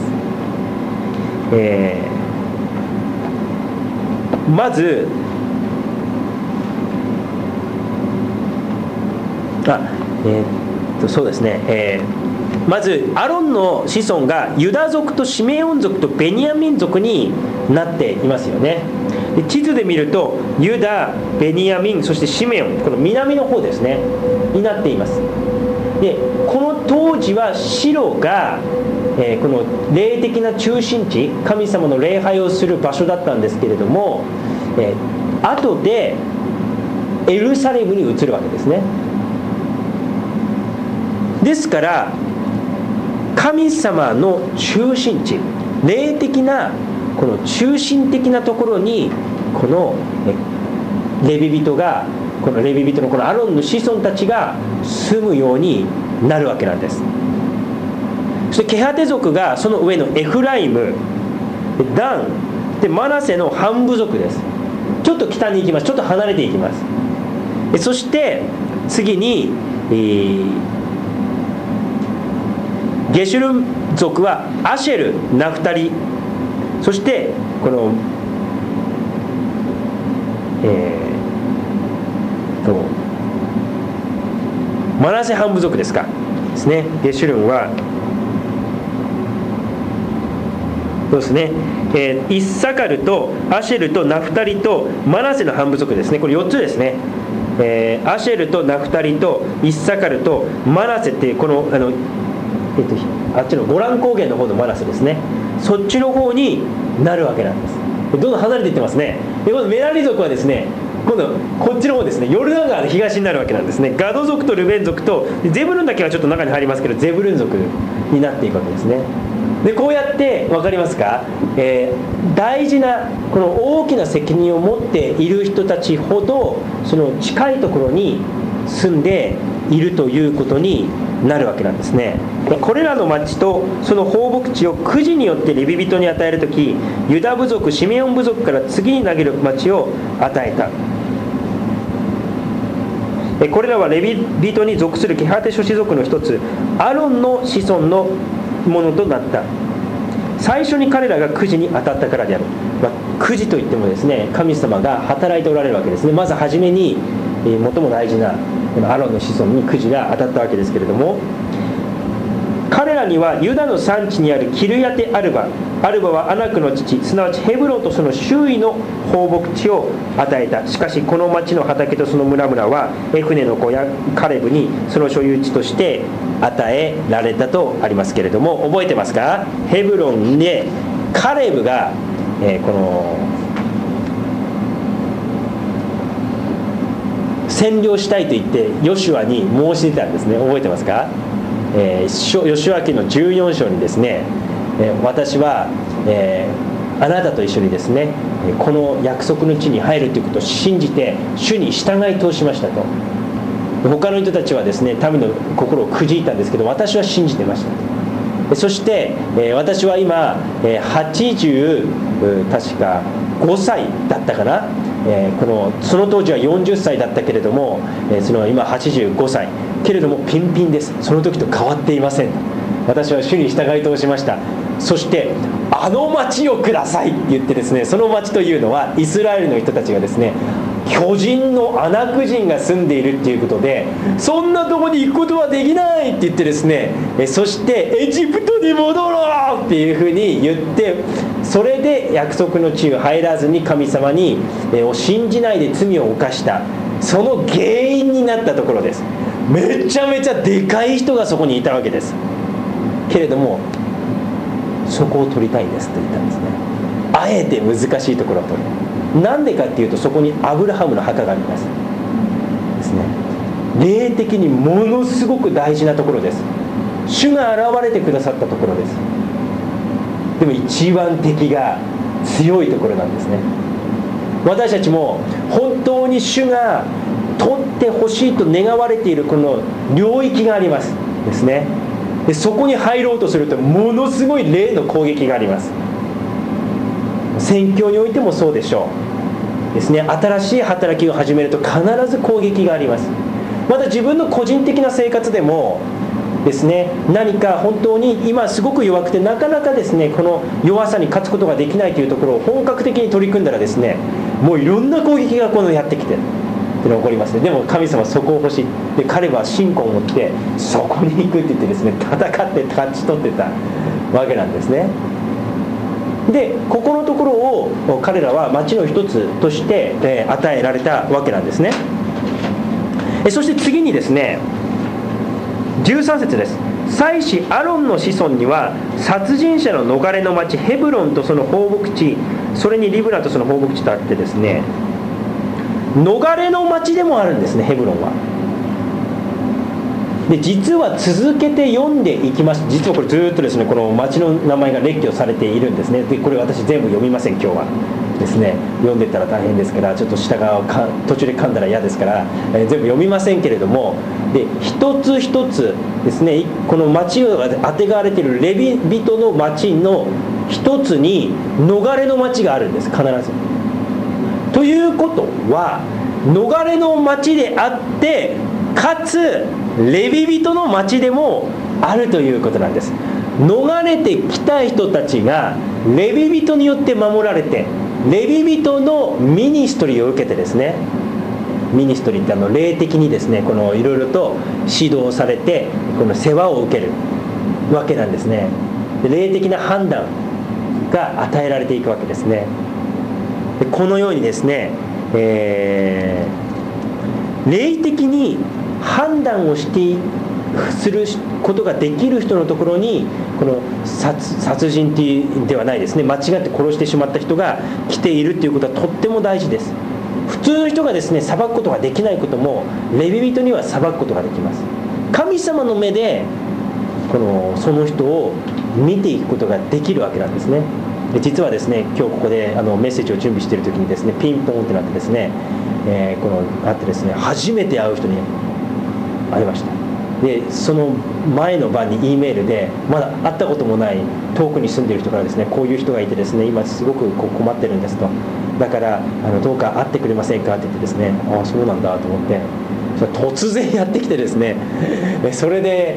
まずそうですね、まずアロンの子孫がユダ族とシメオン族とベニヤミン族になっていますよね。で地図で見るとユダ、ベニヤミン、そしてシメオン、この南の方ですねになっています。でこの当時はシロが、この霊的な中心地、神様の礼拝をする場所だったんですけれども、後でエルサレムに移るわけですね。ですから神様の中心地、霊的なこの中心的なところにこのレビ人が、このレビ人のこのアロンの子孫たちが住むようになるわけなんです。そしてケハテ族がその上のエフライム、ダンでマナセの半部族です。ちょっと北に行きます。ちょっと離れていきます。そして次に、ゲシュル族はアシェル、ナフタリ、そしてこの、マナセ半部族ですかですね。ゲシュルンはそうですね、イッサカルとアシェルとナフタリとマナセの半部族ですね。これ4つですね。アシェルとナフタリとイッサカルとマナセっていうこのあっちのゴラン高原の方のマナセですね。そっちの方になるわけなんです。どんどん離れていってますね。でこのメラリ族はですね、今度こっちの方ですね、ヨルダン川の東になるわけなんですね。ガド族とルベン族とゼブルンだけはちょっと中に入りますけど、ゼブルン族になっていくわけですね。でこうやって分かりますか、大事なこの大きな責任を持っている人たちほどその近いところに住んでいるということになるわけなんですね。これらの町とその放牧地をくじによってレビ人に与えるとき、ユダ部族、シメオン部族から次に投げる町を与えた。これらはレビ人に属するケハテ諸子族の一つ、アロンの子孫のものとなった。最初に彼らがくじに当たったからである。くじといってもですね、神様が働いておられるわけですね。まず初めに、最も大事なこのアロンの子孫にくじが当たったわけですけれども、彼らにはユダの産地にあるキルヤテアルバ、アルバはアナクの父、すなわちヘブロンとその周囲の放牧地を与えた。しかしこの町の畑とその村々はエフネの子やカレブにその所有地として与えられたとありますけれども、覚えてますか？ヘブロンでカレブが、この占領したいと言ってヨシュアに申し出たんですね。覚えてますか？ヨシュア記の14章にですね、私は、あなたと一緒にですねこの約束の地に入るということを信じて主に従い通しましたと。他の人たちはですね民の心をくじいたんですけど、私は信じてましたと。そして、私は今、80確か5歳だったかな、その当時は40歳だったけれども、その今85歳けれどもピンピンです。その時と変わっていません。私は主に従い通しました。そしてあの町をくださいって言ってですね、その町というのはイスラエルの人たちがですね、巨人のアナク人が住んでいるっていうことで、そんなとこに行くことはできないって言ってですね、そしてエジプトに戻ろうっていうふうに言って、それで約束の地に入らずに神様にを信じないで罪を犯した、その原因になったところです。めちゃめちゃでかい人がそこにいたわけです。けれどもそこを取りたいんですと言ったんですね。あえて難しいところを取る。なんでかっていうと、そこにアブラハムの墓がありますですね。霊的にものすごく大事なところです。主が現れてくださったところです。でも一番敵が強いところなんですね。私たちも本当に主が取ってほしいと願われているこの領域がありますですね。でそこに入ろうとするとものすごい霊の攻撃があります。宣教においてもそうでしょうですね。新しい働きを始めると必ず攻撃があります。また自分の個人的な生活でもですね、何か本当に今すごく弱くてなかなかですねこの弱さに勝つことができないというところを本格的に取り組んだらですね、もういろんな攻撃がこのやってきてっていうのが起こりますね。でも神様はそこを欲しいで、彼は信仰を持ってそこに行くって言ってですね、戦って勝ち取ってたわけなんですね。でここのところを彼らは町の一つとして与えられたわけなんですね。そして次にですね13節です。祭司アロンの子孫には殺人者の逃れの町ヘブロンとその放牧地、それにリブナとその放牧地とあってですね、逃れの町でもあるんですね。ヘブロンはで実は続けて読んでいきます。実はこれずっとですね、この町の名前が列挙されているんですね。でこれ私全部読みません、今日はですね。読んでったら大変ですから、ちょっと下側を途中で噛んだら嫌ですから、全部読みませんけれども、で一つ一つですね、この町があてがわれているレビ人の町の一つに逃れの町があるんです、必ず。ということは逃れの町であって、かつレビ人の町でもあるということなんです。逃れてきた人たちがレビ人によって守られて、レビ人のミニストリーを受けてですね、ミニストリーって霊的にですね、このいろいろと指導されて、この世話を受けるわけなんですね。霊的な判断が与えられていくわけですね。でこのようにですね、霊的に判断をすることができる人のところに、この殺人ではないですね、間違って殺してしまった人が来ているということはとっても大事です。普通の人がですね裁くことができないことも、レビ人には裁くことができます。神様の目でその人を見ていくことができるわけなんですね。で実はですね、今日ここでメッセージを準備している時にですね、ピンポンってなってですね、あってですね、初めて会う人に会いました。でその前の晩に E メールで、まだ会ったこともない遠くに住んでいる人からですね、こういう人がいてですね、今すごく困ってるんですと、だからどうか会ってくれませんかって言ってですね、ああそうなんだと思って、突然やってきてですね、それで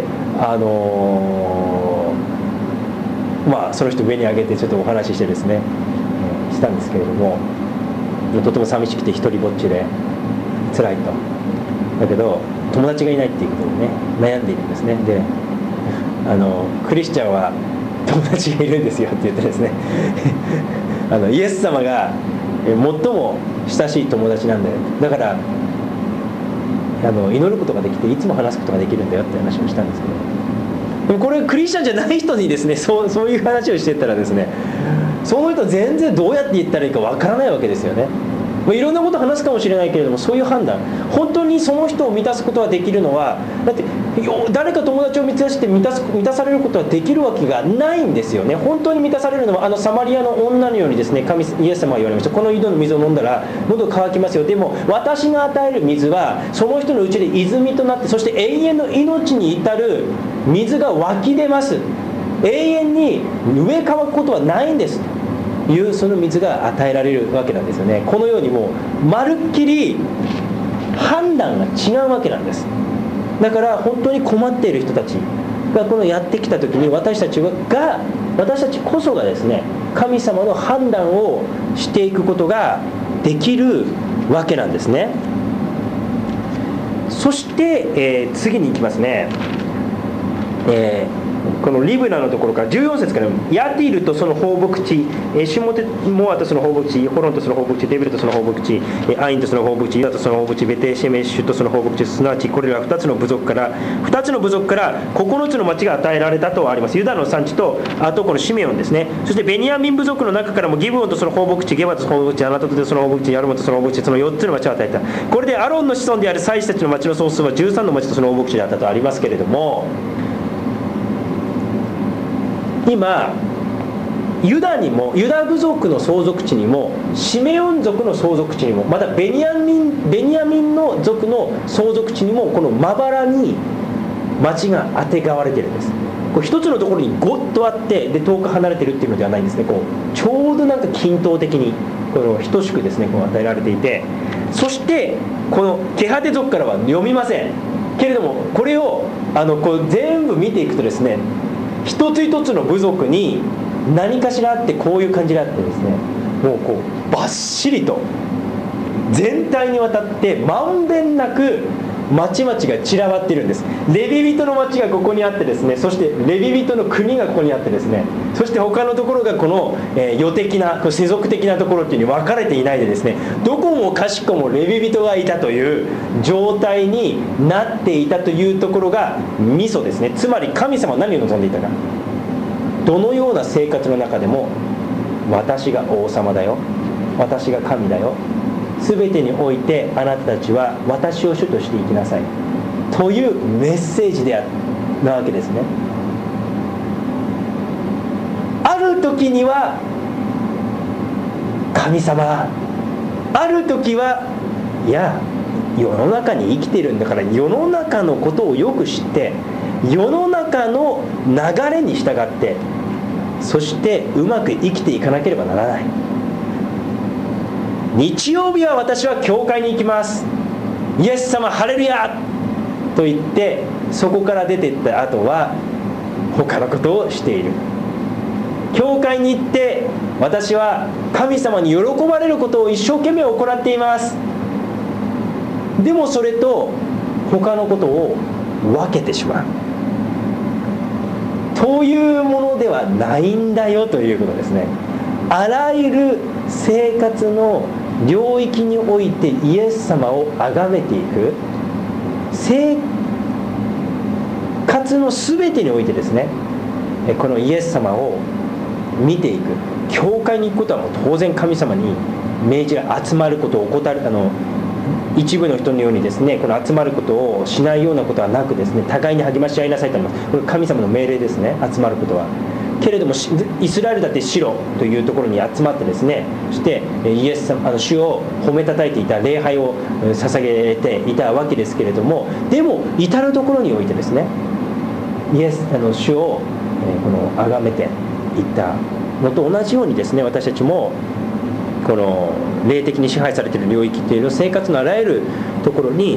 その人上に上げてちょっとお話ししてですね、したんですけれども、とても寂しくて一人ぼっちで辛いと。だけど友達がいないっていうことでね、悩んでいるんですね。でクリスチャンは友達がいるんですよって言ってですねイエス様が最も親しい友達なんだよ、だから祈ることができて、いつも話すことができるんだよって話をしたんですけど、でもこれクリスチャンじゃない人にですね、そういう話をしてったらですね、その人全然どうやって言ったらいいかわからないわけですよね。いろんなこと話すかもしれないけれども、そういう判断、本当にその人を満たすことができるのは、だって誰か友達を満たして満たされることはできるわけがないんですよね。本当に満たされるのはサマリアの女のようにですね、イエス様が言われました。この井戸の水を飲んだら喉乾きますよ。でも私が与える水はその人のうちで泉となって、そして永遠の命に至る水が湧き出ます。永遠に上乾くことはないんですという、その水が与えられるわけなんですよね。このようにもうまるっきり判断が違うわけなんです。だから本当に困っている人たちがこのやってきた時に、私たちこそがですね、神様の判断をしていくことができるわけなんですね。そして、次に行きますね。このリブナのところから14節からヤティルとその放牧地、シモテモアとその放牧地、ホロンとその放牧地、デビルとその放牧地、アインとその放牧地、ユダとその放牧地、ベテシェメッシュとその放牧地、すなわちこれら2つの部族から9つの町が与えられたとあります。ユダの産地と、あとこのシメオンですね。そしてベニヤミン部族の中からもギブオンとその放牧地、ゲバとその放牧地、アナトとその放牧地、ヤルモとその放牧地、その4つの町を与えた。これでアロンの子孫である祭司たちの町の総数は13の町とその放牧地であったとありますけれども、今ユダ部族の相続地にも、シメオン族の相続地にも、またベニヤミンの族の相続地にも、このまばらに町があてがわれているんです。これ一つのところにゴッとあって、で遠く離れているっていうのではないんですね。ちょうどなんか均等的に等しくですね与えられていて、そしてこのケハテ族からは読みませんけれども、これを全部見ていくとですね、一つ一つの部族に何かしらあって、こういう感じがあってですね、もうバッシリと全体にわたってまんべんなく町々が散らばっているんです。レビ人の町がここにあってですね、そしてレビ人の国がここにあってですね、そして他のところがこの世的な世俗的なところっていうに分かれていないでですね、どこもかしこもレビ人がいたという状態になっていたというところがミソですね。つまり神様は何を望んでいたか、どのような生活の中でも私が王様だよ、私が神だよ、全てにおいてあなたたちは私を主として生きなさい、 というメッセージなわけですね。ある時には神様、ある時はいや世の中に生きてるんだから世の中のことをよく知って世の中の流れに従って、そしてうまく生きていかなければならない。日曜日は私は教会に行きます、イエス様ハレルヤと言ってそこから出ていった後は他のことをしている。教会に行って私は神様に喜ばれることを一生懸命行っています。でもそれと他のことを分けてしまうというものではないんだよということですね。あらゆる生活の領域においてイエス様を崇めていく、生活の全てにおいてですね、このイエス様を見ていく。教会に行くことはもう当然神様に命じが集まることを怠る一部の人のようにですね、この集まることをしないようなことはなくですね、互いに励まし合いなさいとあります。これ神様の命令ですね、集まることは。けれどもイスラエルだってシロというところに集まってですね、そしてイエス様主を褒めたたえていた、礼拝を捧げていたわけですけれども、でも至るところにおいてですね、主を崇めていったのと同じようにですね、私たちもこの霊的に支配されている領域というのを生活のあらゆるところに、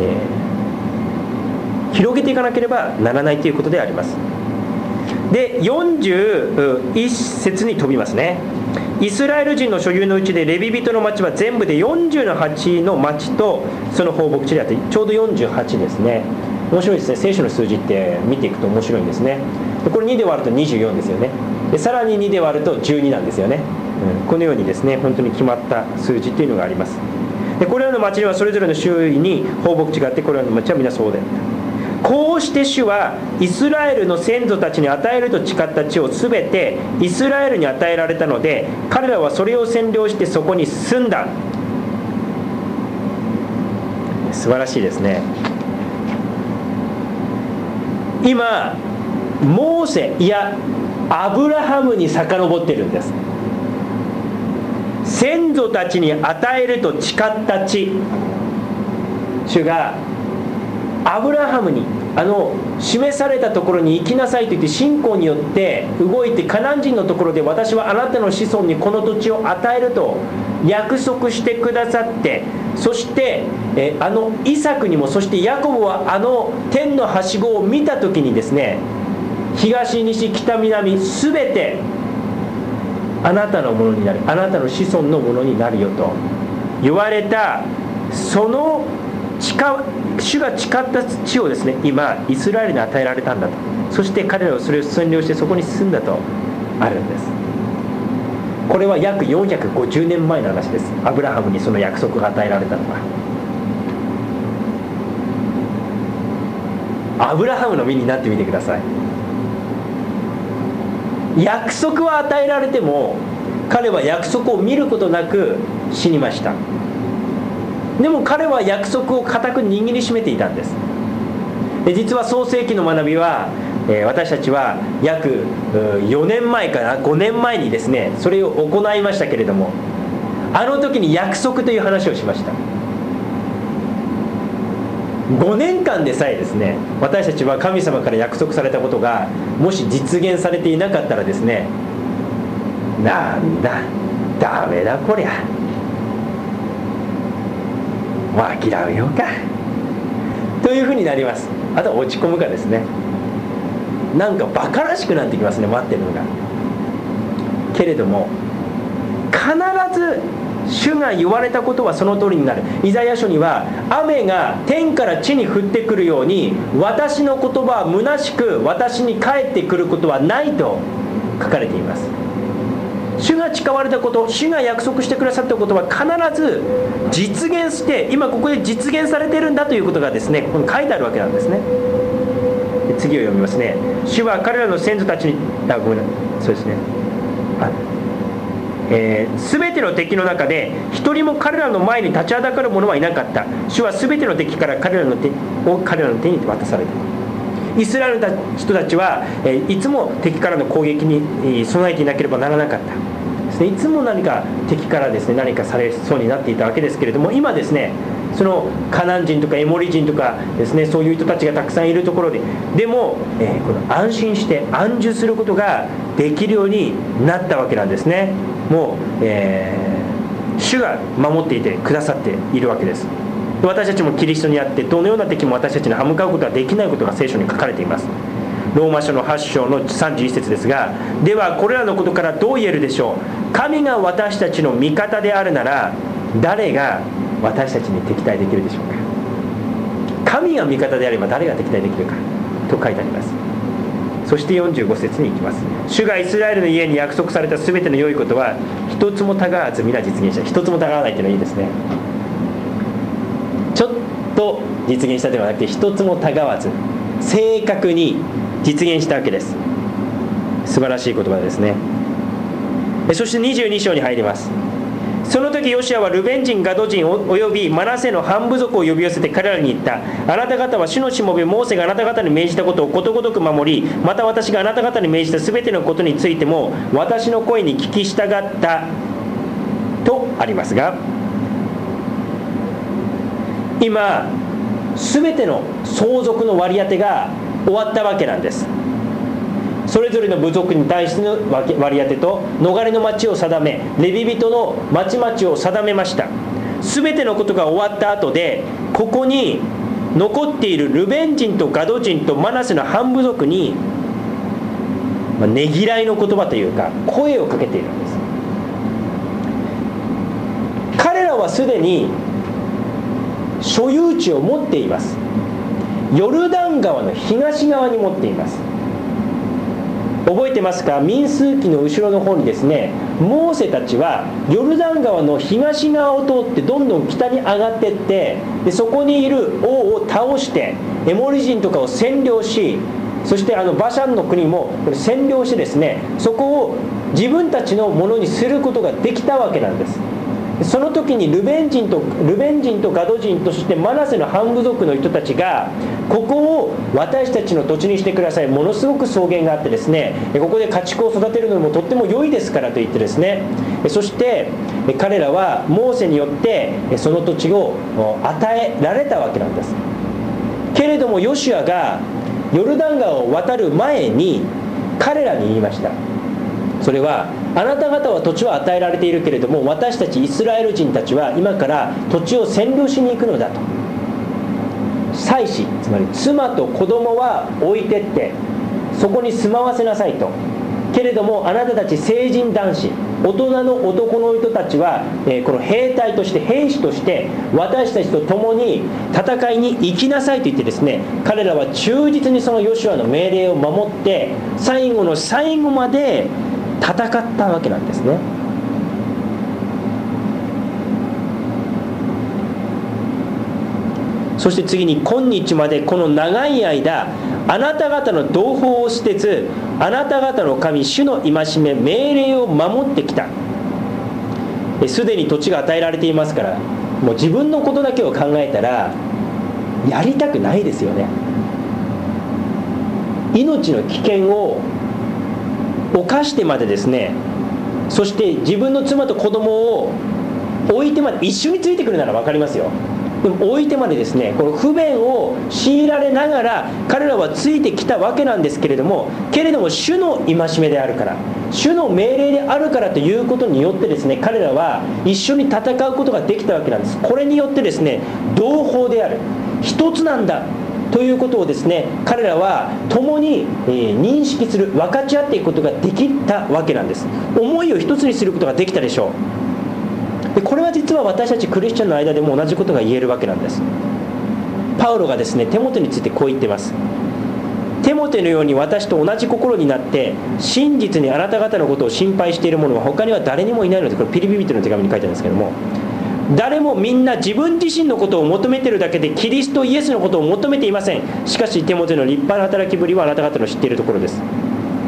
広げていかなければならないということであります。で41節に飛びますね。イスラエル人の所有のうちでレビ人の町は全部で48の町とその放牧地であって、ちょうど48ですね。面白いですね。聖書の数字って見ていくと面白いんですね。でこれ2で割ると24ですよね。でさらに2で割ると12なんですよね。このようにですね、本当に決まった数字というのがあります。でこれらの町にはそれぞれの周囲に放牧地があって、これらの町は皆そうであった。こうして主はイスラエルの先祖たちに与えると誓った地をすべてイスラエルに与えられたので、彼らはそれを占領してそこに住んだ。素晴らしいですね。今モーセ、いやアブラハムに遡っているんです。先祖たちに与えると誓った地、主がアブラハムに示されたところに行きなさいと言って信仰によって動いて、カナン人のところで私はあなたの子孫にこの土地を与えると約束してくださって、そしてイサクにも、そしてヤコブは天のはしごを見た時にですね、東西北南すべてあなたのものになる、あなたの子孫のものになるよと言われた、その主が誓った地をですね、今イスラエルに与えられたんだと。そして彼らはそれを占領してそこに住んだとあるんです。これは約450年前の話です。アブラハムにその約束が与えられたのは。アブラハムの身になってみてください。約束は与えられても彼は約束を見ることなく死にました。でも彼は約束を固く握りしめていたんです。で実は創世記の学びは、私たちは約4年前から5年前にですね、それを行いましたけれども、あの時に約束という話をしました。5年間でさえですね、私たちは神様から約束されたことがもし実現されていなかったらですね、なんだダメだこりゃ、もう諦めようかというふうになります。あとは落ち込むかですね。なんかバカらしくなってきますね、待ってるのが。けれども必ず主が言われたことはその通りになる。イザヤ書には雨が天から地に降ってくるように、私の言葉は虚しく私に返ってくることはないと書かれています。主が誓われたこと、主が約束してくださったことは必ず実現して、今ここで実現されているんだということがですね、ここに書いてあるわけなんですね。で次を読みますね。主は彼らの先祖たちに、ごめんなさい、そうですね、 全ての敵の中で一人も彼らの前に立ちはだかる者はいなかった。主は全ての敵から彼らの手に渡された。イスラエルの人たちはいつも敵からの攻撃に備えていなければならなかったですね。いつも何か敵からですね、何かされそうになっていたわけですけれども、今ですね、そのカナン人とかエモリ人とかですね、そういう人たちがたくさんいるところでも、この安心して安住することができるようになったわけなんですね。もう、主が守っていてくださっているわけです。私たちもキリストにあって、どのような敵も私たちに歯向かうことができないことが聖書に書かれています。ローマ書の8章の31節ですが、ではこれらのことからどう言えるでしょう。神が私たちの味方であるなら、誰が私たちに敵対できるでしょうか。神が味方であれば誰が敵対できるかと書いてあります。そして45節に行きます。主がイスラエルの家に約束された全ての良いことは一つもたがわず皆実現した。一つもたがわないというのはいいですね。ちょっと実現したではなくて、一つもたがわず正確に実現したわけです。素晴らしい言葉ですね。そして22章に入ります。その時ヨシアはルベン人、ガド人およびマナセの半部族を呼び寄せて彼らに言った。あなた方は主のしもべモーセがあなた方に命じたことをことごとく守り、また私があなた方に命じたすべてのことについても私の声に聞き従ったとありますが、今すべての相続の割り当てが終わったわけなんです。それぞれの部族に対しての割り当てと逃れの町を定め、レビ人の町々を定めました。すべてのことが終わった後で、ここに残っているルベン人とガド人とマナセの半部族に、ねぎらいの言葉というか声をかけているんです。彼らはすでに所有地を持っています。ヨルダン川の東側に持っています。覚えてますか。民数記の後ろの方にですね、モーセたちはヨルダン川の東側を通ってどんどん北に上がっていって、でそこにいる王を倒してエモリ人とかを占領し、そしてバシャンの国も占領してですね、そこを自分たちのものにすることができたわけなんです。その時にルベン人とガド人としてマナセの半部族の人たちが、ここを私たちの土地にしてください、ものすごく草原があってですね、ここで家畜を育てるのもとっても良いですからと言ってですね、そして彼らはモーセによってその土地を与えられたわけなんです。けれどもヨシュアがヨルダン川を渡る前に彼らに言いました。それは、あなた方は土地を与えられているけれども、私たちイスラエル人たちは今から土地を占領しに行くのだと。妻子、つまり妻と子供は置いてってそこに住まわせなさいと。けれどもあなたたち成人男子、大人の男の人たちは、この兵隊として、兵士として私たちと共に戦いに行きなさいと言ってですね、彼らは忠実にそのヨシュアの命令を守って最後の最後まで戦ったわけなんですね。そして次に、今日までこの長い間あなた方の同胞を捨てず、あなた方の神主の戒め命令を守ってきた。すでに土地が与えられていますから、もう自分のことだけを考えたらやりたくないですよね。命の危険を犯してまでですね、そして自分の妻と子供を置いてまで、一緒についてくるなら分かりますよ。でも置いてまでですね、この不便を強いられながら彼らはついてきたわけなんですけれども、主の戒めであるから、主の命令であるからということによってですね、彼らは一緒に戦うことができたわけなんです。これによってですね、同胞である、一つなんだということをですね、彼らは共に認識する、分かち合っていくことができたわけなんです。思いを一つにすることができたでしょう。でこれは実は私たちクリスチャンの間でも同じことが言えるわけなんです。パウロがですね、テモテについてこう言ってます。テモテのように私と同じ心になって真実にあなた方のことを心配している者は他には誰にもいないので、これピリピリ人の手紙に書いてあるんですけども、誰もみんな自分自身のことを求めているだけでキリストイエスのことを求めていません。しかしテモテの立派な働きぶりはあなた方の知っているところです。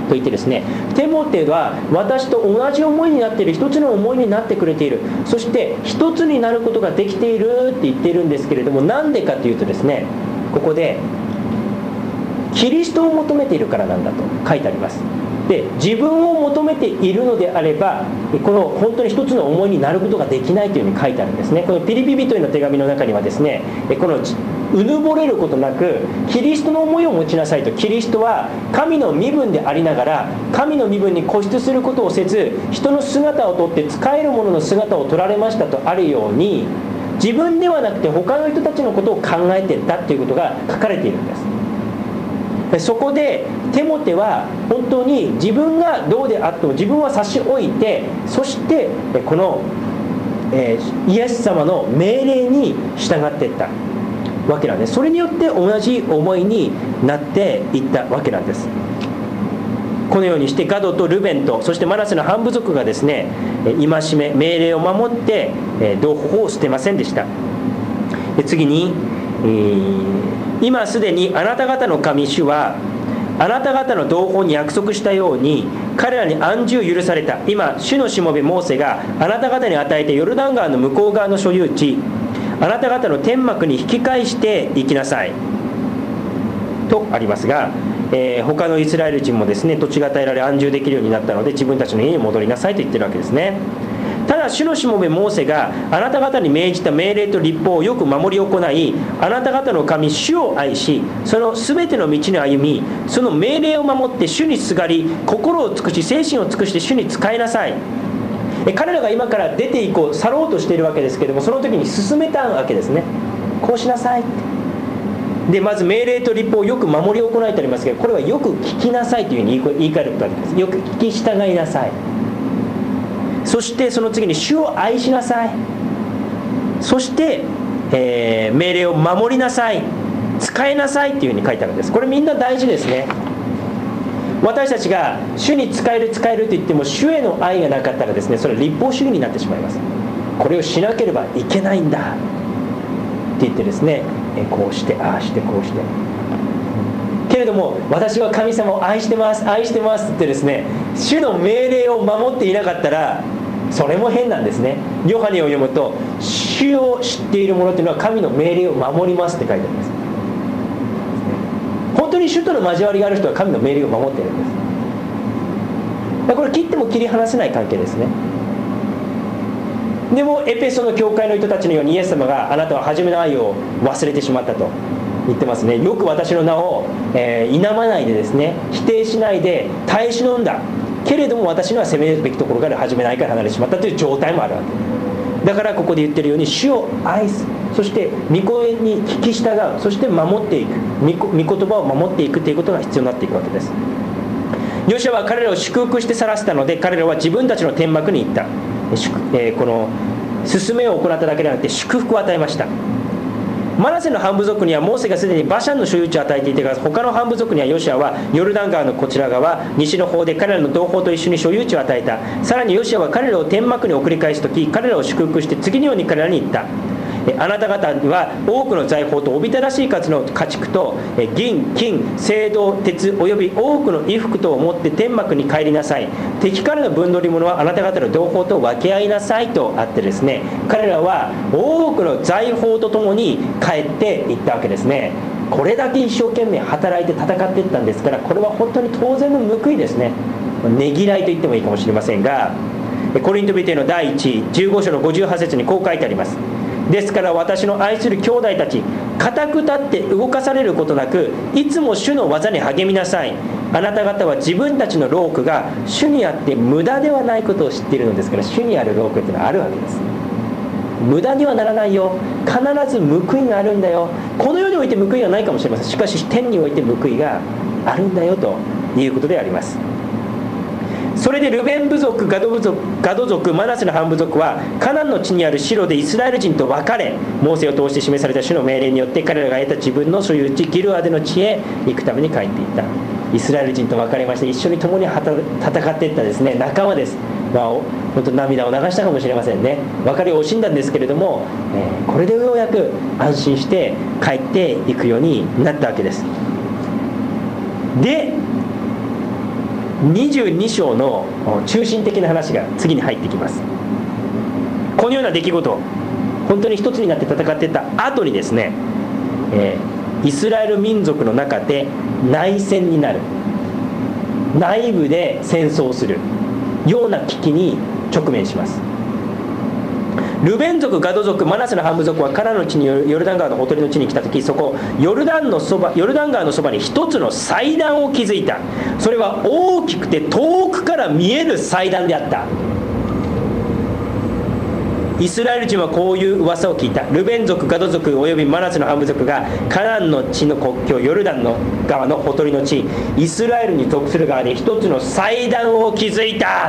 と言ってですね、テモテは私と同じ思いになっている、一つの思いになってくれている、そして一つになることができているって言っているんですけれども、なんでかというとですね、ここでキリストを求めているからなんだと書いてあります。で、自分を求めているのであれば、この本当に一つの思いになることができないというふうに書いてあるんですね。このピリピ人への手紙の中にはですね、このうぬぼれることなくキリストの思いを持ちなさいと。キリストは神の身分でありながら、神の身分に固執することをせず、人の姿をとって使える者の姿を取られましたとあるように、自分ではなくて他の人たちのことを考えていったということが書かれているんです。そこでテモテは本当に自分がどうであっても自分は差し置いて、そしてこのイエス様の命令に従っていったわけなんです。それによって同じ思いになっていったわけなんです。このようにしてガドとルベンと、そしてマナセの半部族がですね、戒め命令を守って同胞を捨てませんでした。で、次に今すでにあなた方の神主はあなた方の同胞に約束したように彼らに安住許された。今主のしもべモーセがあなた方に与えてヨルダン川の向こう側の所有地、あなた方の天幕に引き返していきなさいとありますが、他のイスラエル人もですね、土地が与えられ安住できるようになったので自分たちの家に戻りなさいと言ってるわけですね。ただ主のしもべモーセがあなた方に命じた命令と律法をよく守り行い、あなた方の神主を愛し、その全ての道に歩み、その命令を守って主にすがり、心を尽くし精神を尽くして主に仕えなさい。彼らが今から出ていこう、去ろうとしているわけですけれども、その時に進めたわけですね。こうしなさいって。で、まず命令と律法をよく守り行いとありますけど、これはよく聞きなさいというふうに言い換えることができます。よく聞き従いなさい。そしてその次に主を愛しなさい。そして、命令を守りなさい、使えなさいというふうに書いてあるんです。これみんな大事ですね。私たちが主に使えると言っても主への愛がなかったらですね、それは立法主義になってしまいます。これをしなければいけないんだって言ってですね、こうしてああしてこうして、けれども私は神様を愛してます愛してますって言ってですね、主の命令を守っていなかったらそれも変なんですね。ヨハネを読むと、主を知っている者というのは神の命令を守りますって書いてあります。本当に主との交わりがある人は神の命令を守っているんです。これ切っても切り離せない関係ですね。でもエペソの教会の人たちのようにイエス様があなたは初めの愛を忘れてしまったと言ってますね。よく私の名を、否まないでですね、否定しないで耐え忍んだけれども、私には責めるべきところから始めないから離れてしまったという状態もあるわけだから、ここで言ってるように主を愛す、そして御声に聞き従う、そして守っていく、御言葉を守っていくということが必要になっていくわけです。ヨシュアは彼らを祝福して去らせたので、彼らは自分たちの天幕に行った。この勧めを行っただけではなくて祝福を与えました。マナセの半部族にはモーセがすでにバシャンの所有地を与えていたが、他の半部族にはヨシュアはヨルダン川のこちら側西の方で彼らの同胞と一緒に所有地を与えた。さらにヨシュアは彼らを天幕に送り返すとき、彼らを祝福して次のように彼らに言った。あなた方には多くの財宝とおびただしい数の家畜と銀、金、青銅、鉄および多くの衣服とを持って天幕に帰りなさい。敵からの分取り物はあなた方の同胞と分け合いなさいとあってですね、彼らは多くの財宝とともに帰っていったわけですね。これだけ一生懸命働いて戦っていったんですから、これは本当に当然の報いですね。ねぎらいと言ってもいいかもしれませんが、コリント人への第15章の58節にこう書いてあります。ですから私の愛する兄弟たち、固く立って動かされることなく、いつも主の技に励みなさい。あなた方は自分たちの労苦が主にあって無駄ではないことを知っているのですから、主にある労苦というのはあるわけです。無駄にはならないよ。必ず報いがあるんだよ。この世において報いはないかもしれません。しかし天において報いがあるんだよということであります。それでルベン部族、ガド族、マナセの半部族はカナンの地にあるシロでイスラエル人と分かれ、モーセを通して示された主の命令によって彼らが得た自分の所有地ギルアデの地へ行くために帰っていった。イスラエル人と分かれまして、一緒に共に戦っていったですね、仲間です。本当に涙を流したかもしれませんね。別れを惜しんだんですけれども、これでようやく安心して帰っていくようになったわけです。で 22章の中心的な話が次に入ってきます。このような出来事、本当に一つになって戦っていった後にですね、イスラエル民族の中で内戦になる、内部で戦争をするような危機に直面します。ルベン族、ガド族、マナセの半部族はカナンの地にヨルダン川のほとりの地に来た時、そこヨルダン川のそばに一つの祭壇を築いた。それは大きくて遠くから見える祭壇であった。イスラエル人はこういう噂を聞いた。ルベン族、ガド族およびマナセの半部族がカナンの地の国境ヨルダンの川のほとりの地、イスラエルに属する側に一つの祭壇を築いた。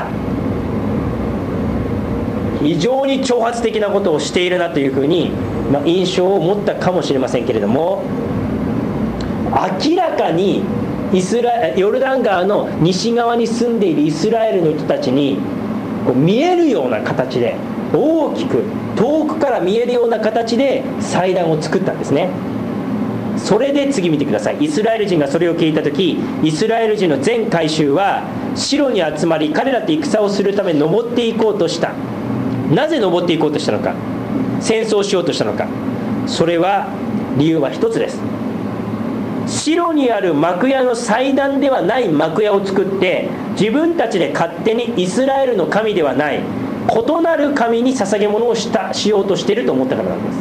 非常に挑発的なことをしているなというふうに、印象を持ったかもしれませんけれども、明らかにヨルダン川の西側に住んでいるイスラエルの人たちに見えるような形で、大きく遠くから見えるような形で祭壇を作ったんですね。それで次見てください。イスラエル人がそれを聞いた時、イスラエル人の全会衆はシロに集まり、彼らと戦をするため登っていこうとした。なぜ登っていこうとしたのか、戦争しようとしたのか、それは理由は一つです。シロにある幕屋の祭壇ではない幕屋を作って、自分たちで勝手にイスラエルの神ではない異なる神に捧げ物をしようとしていると思ったからなんです。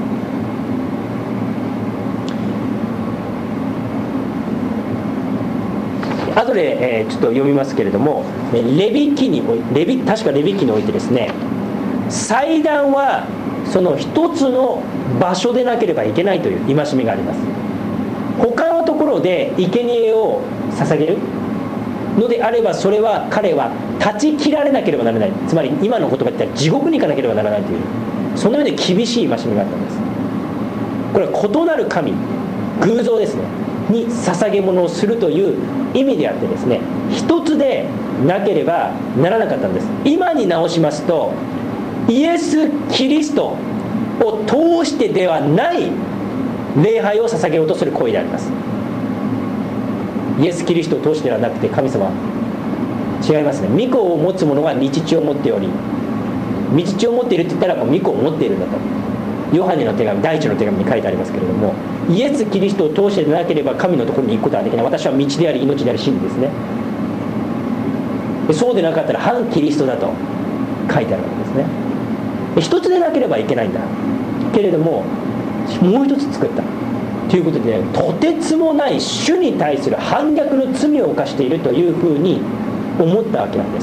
後で、ちょっと読みますけれども、確かレビ記においてですね、祭壇はその一つの場所でなければいけないという戒めがあります。他のところで生贄を捧げるのであれば、それは彼は断ち切られなければならない。つまり今の言葉で言ったら地獄に行かなければならないという、そのように厳しい戒めがあったんです。これは異なる神、偶像ですねに捧げ物をするという意味であってですね、一つでなければならなかったんです。今に直しますと、イエス・キリストを通してではない礼拝を捧げようとする行為であります。イエス・キリストを通してではなくて、神様違いますね。御子を持つ者は御父を持っており、御父を持っているって言ったらもう御子を持っているんだと、ヨハネの手紙、第一の手紙に書いてありますけれども、イエス・キリストを通してでなければ神のところに行くことはできない。私は道であり命であり真理ですね。そうでなかったら反キリストだと書いてあるわけですね。一つでなければいけないんだけれども、もう一つ作ったということで、とてつもない主に対する反逆の罪を犯しているというふうに思ったわけなんです。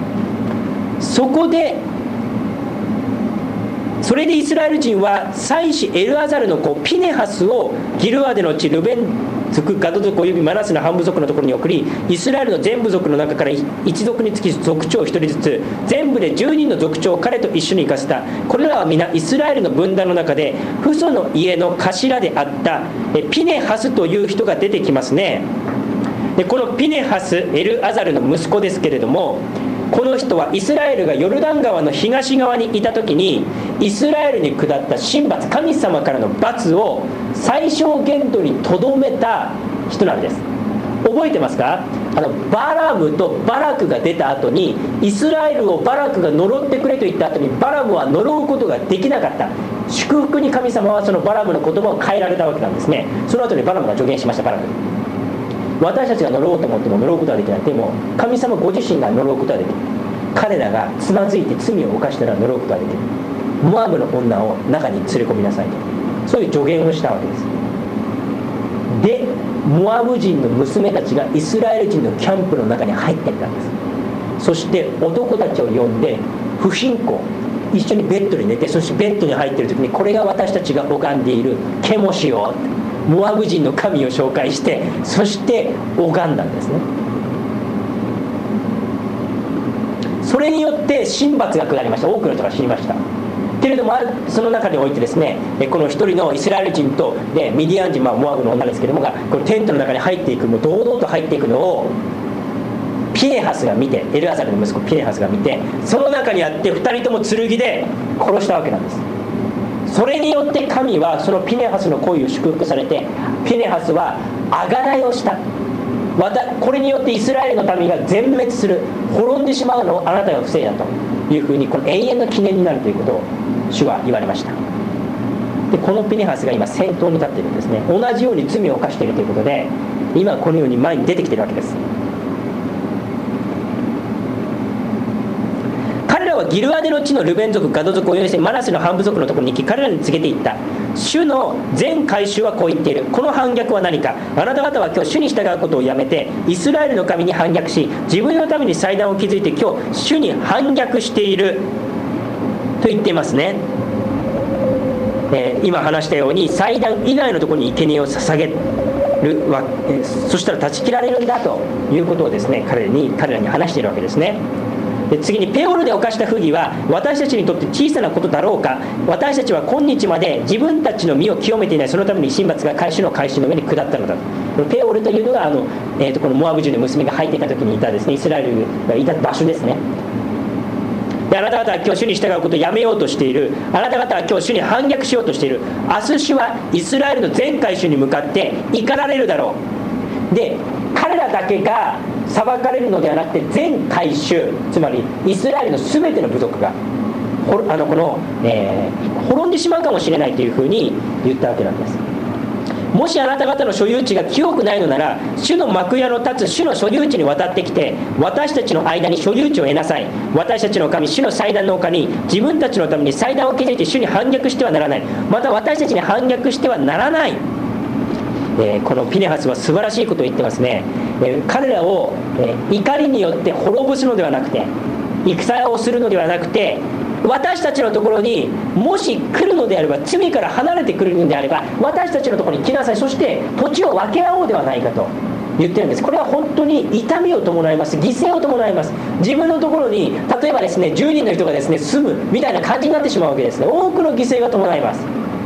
それでイスラエル人は祭司エルアザルの子ピネハスをギルアデの地ルベン族、ガド族およびマナスの半部族のところに送り、イスラエルの全部族の中から一族につき族長1人ずつ、全部で10人の族長を彼と一緒に行かせた。これらは皆イスラエルの分断の中で父祖の家の頭であったピネハスという人が出てきますね。でこのピネハス、エルアザルの息子ですけれども、この人はイスラエルがヨルダン川の東側にいた時に、イスラエルに下った神罰、神様からの罰を最小限度にとどめた人なんです。覚えてますか？バラムとバラクが出た後に、イスラエルをバラクが呪ってくれと言った後に、バラムは呪うことができなかった。祝福に神様はそのバラムの言葉を変えられたわけなんですね。その後にバラムが助言しました。バラクに、私たちが呪おうと思っても呪うことはできない。でも神様ご自身が呪うことはできる。彼らがつまずいて罪を犯したら呪うことはできる。モアブの女を中に連れ込みなさいと、そういう助言をしたわけです。でモアブ人の娘たちがイスラエル人のキャンプの中に入っていったんです。そして男たちを呼んで不信仰、一緒にベッドに寝て、そしてベッドに入っている時に、これが私たちが拝んでいるケモシよ、モアブ人の神を紹介して、そして拝んだんですね。それによって神罰が下りました。多くの人が死にましたけれども、その中においてですね、この一人のイスラエル人とでミディアン人、モアブの女ですけれどもが、このテントの中に入っていく、もう堂々と入っていくのをピネハスが見て、エルアザルの息子ピネハスが見て、その中にあって2人とも剣で殺したわけなんです。それによって神はそのピネハスの行為を祝福されて、ピネハスは贖いをした。 これによってイスラエルの民が全滅する、滅んでしまうのをあなたが防いだというふうに、この永遠の記念になるということを主は言われました。でこのピネハスが今先頭に立っているんですね。同じように罪を犯しているということで、今このように前に出てきているわけです。彼らはギルアデの地のルベン族、ガド族およびマナセの半部族のところに行き、彼らに告げていった。主の全改宗はこう言っている。この反逆は何か。あなた方は今日主に従うことをやめて、イスラエルの神に反逆し、自分のために祭壇を築いて今日主に反逆していると言っていますね。今話したように祭壇以外のところに生贄を捧げるわ、そしたら断ち切られるんだということをですね、彼らに話しているわけですね。で次に、ペオルで犯した不義は私たちにとって小さなことだろうか。私たちは今日まで自分たちの身を清めていない。そのために神罰が主の改宗の上に下ったのだと。ペオルというのがこのモアブ人の娘が入っていた時にいたですね、イスラエルがいた場所ですね。であなた方は今日主に従うことをやめようとしている。あなた方は今日主に反逆しようとしている。明日主はイスラエルの全改宗に向かって怒られるだろう。で彼らだけが裁かれるのではなくて、全改宗、つまりイスラエルの全ての部族が滅んでしまうかもしれないというふうに言ったわけなんです。もしあなた方の所有地が清くないのなら、主の幕屋の立つ主の所有地に渡ってきて、私たちの間に所有地を得なさい。私たちの神主の祭壇の丘に自分たちのために祭壇を築いて主に反逆してはならない。また私たちに反逆してはならない。このピネハスは素晴らしいことを言ってますね。彼らを、怒りによって滅ぼすのではなくて、戦をするのではなくて、私たちのところにもし来るのであれば、罪から離れてくるのであれば、私たちのところに来なさい。そして土地を分け合おうではないかと言ってるんです。これは本当に痛みを伴います。犠牲を伴います。自分のところに例えばですね、10人の人がですね住むみたいな感じになってしまうわけですね。多くの犠牲が伴います。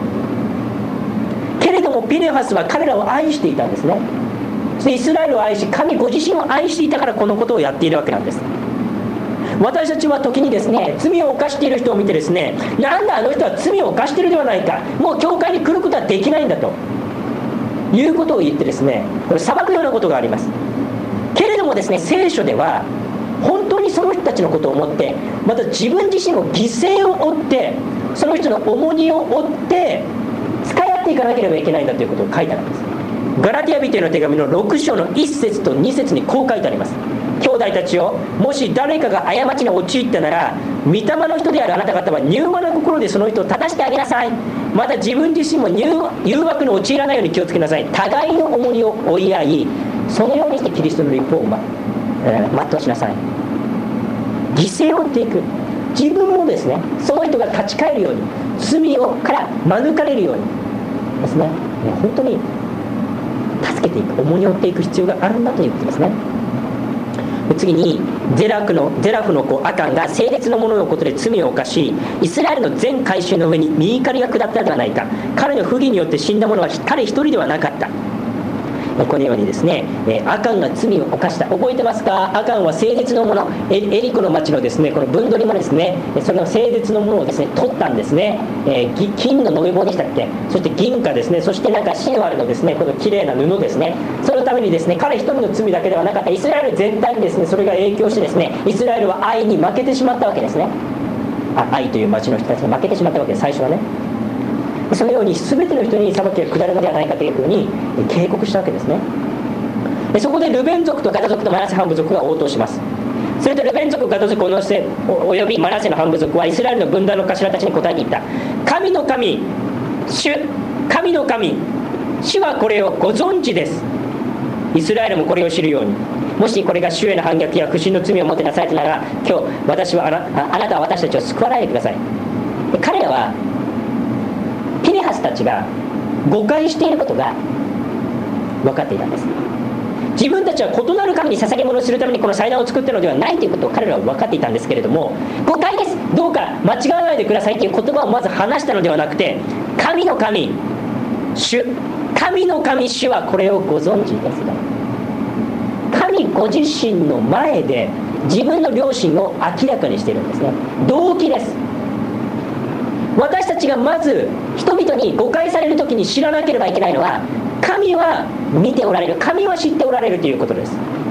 けれどもピネハスは彼らを愛していたんですね。そしてイスラエルを愛し、神ご自身を愛していたからこのことをやっているわけなんです。私たちは時にですね、罪を犯している人を見てですね、なんだあの人は罪を犯しているではないか、もう教会に来ることはできないんだということを言ってですね、これ裁くようなことがあります。けれどもですね、聖書では本当にその人たちのことを思って、また自分自身を犠牲を負って、その人の重荷を負って使い合っていかなければいけないんだということを書いてあるんです。ガラティア人への手紙の6章の1節と2節にこう書いてあります。兄弟たちよ、もし誰かが過ちに陥ったなら、御霊の人であるあなた方は柔和な心でその人を正してあげなさい。また自分自身も誘惑に陥らないように気をつけなさい。互いの重荷を負い合い、そのようにしてキリストの立法を全うしなさい。犠牲を負っていく。自分もですね、その人が立ち返るように、罪から免れるようにですね、本当に助けていく、重荷を負っていく必要があるんだと言ってますね。次にゼラフの子アカンが聖烈の者のことで罪を犯し、イスラエルの全改宗の上に身怒りが下ったではないか。彼の不義によって死んだ者は彼一人ではなかった。このようにですね、アカンが罪を犯した。覚えてますか？アカンは聖烈の者、エリコの町のですね、この分取りもですね、その聖烈の者をですね取ったんですね。金の延べ棒でしたっけ、そして銀貨ですね、そしてなんかシノアルのですね、この綺麗な布ですね。そのためにですね、彼一人の罪だけではなかった、イスラエル全体にですね、それが影響してですね、イスラエルは愛に負けてしまったわけですね。愛という町の人たちが負けてしまったわけです、最初はね。そのように全ての人に裁きが下るのではないかというふうに警告したわけですね。でそこでルベン族とガダ族とマナセ半部族が応答します。するとルベン族、ガダ族およびマナセの半部族はイスラエルの軍団の頭たちに答えていった。神の神主はこれをご存知です。イスラエルもこれを知るように、もしこれが主への反逆や不信の罪を持ってなされたなら、今日あなたは私たちを救わないでください。で彼らはピネハスたちが誤解していることが分かっていたんです。自分たちは異なる神に捧げ物をするためにこの祭壇を作ったのではないということを彼らは分かっていたんですけれども、誤解です、どうか間違わないでくださいという言葉をまず話したのではなくて、神の神主はこれをご存知ですが、神ご自身の前で自分の良心を明らかにしているんですね。動機です。私たちがまず人々に誤解されるときに知らなければいけないのは、神は見ておられる、神は知っておられるということです。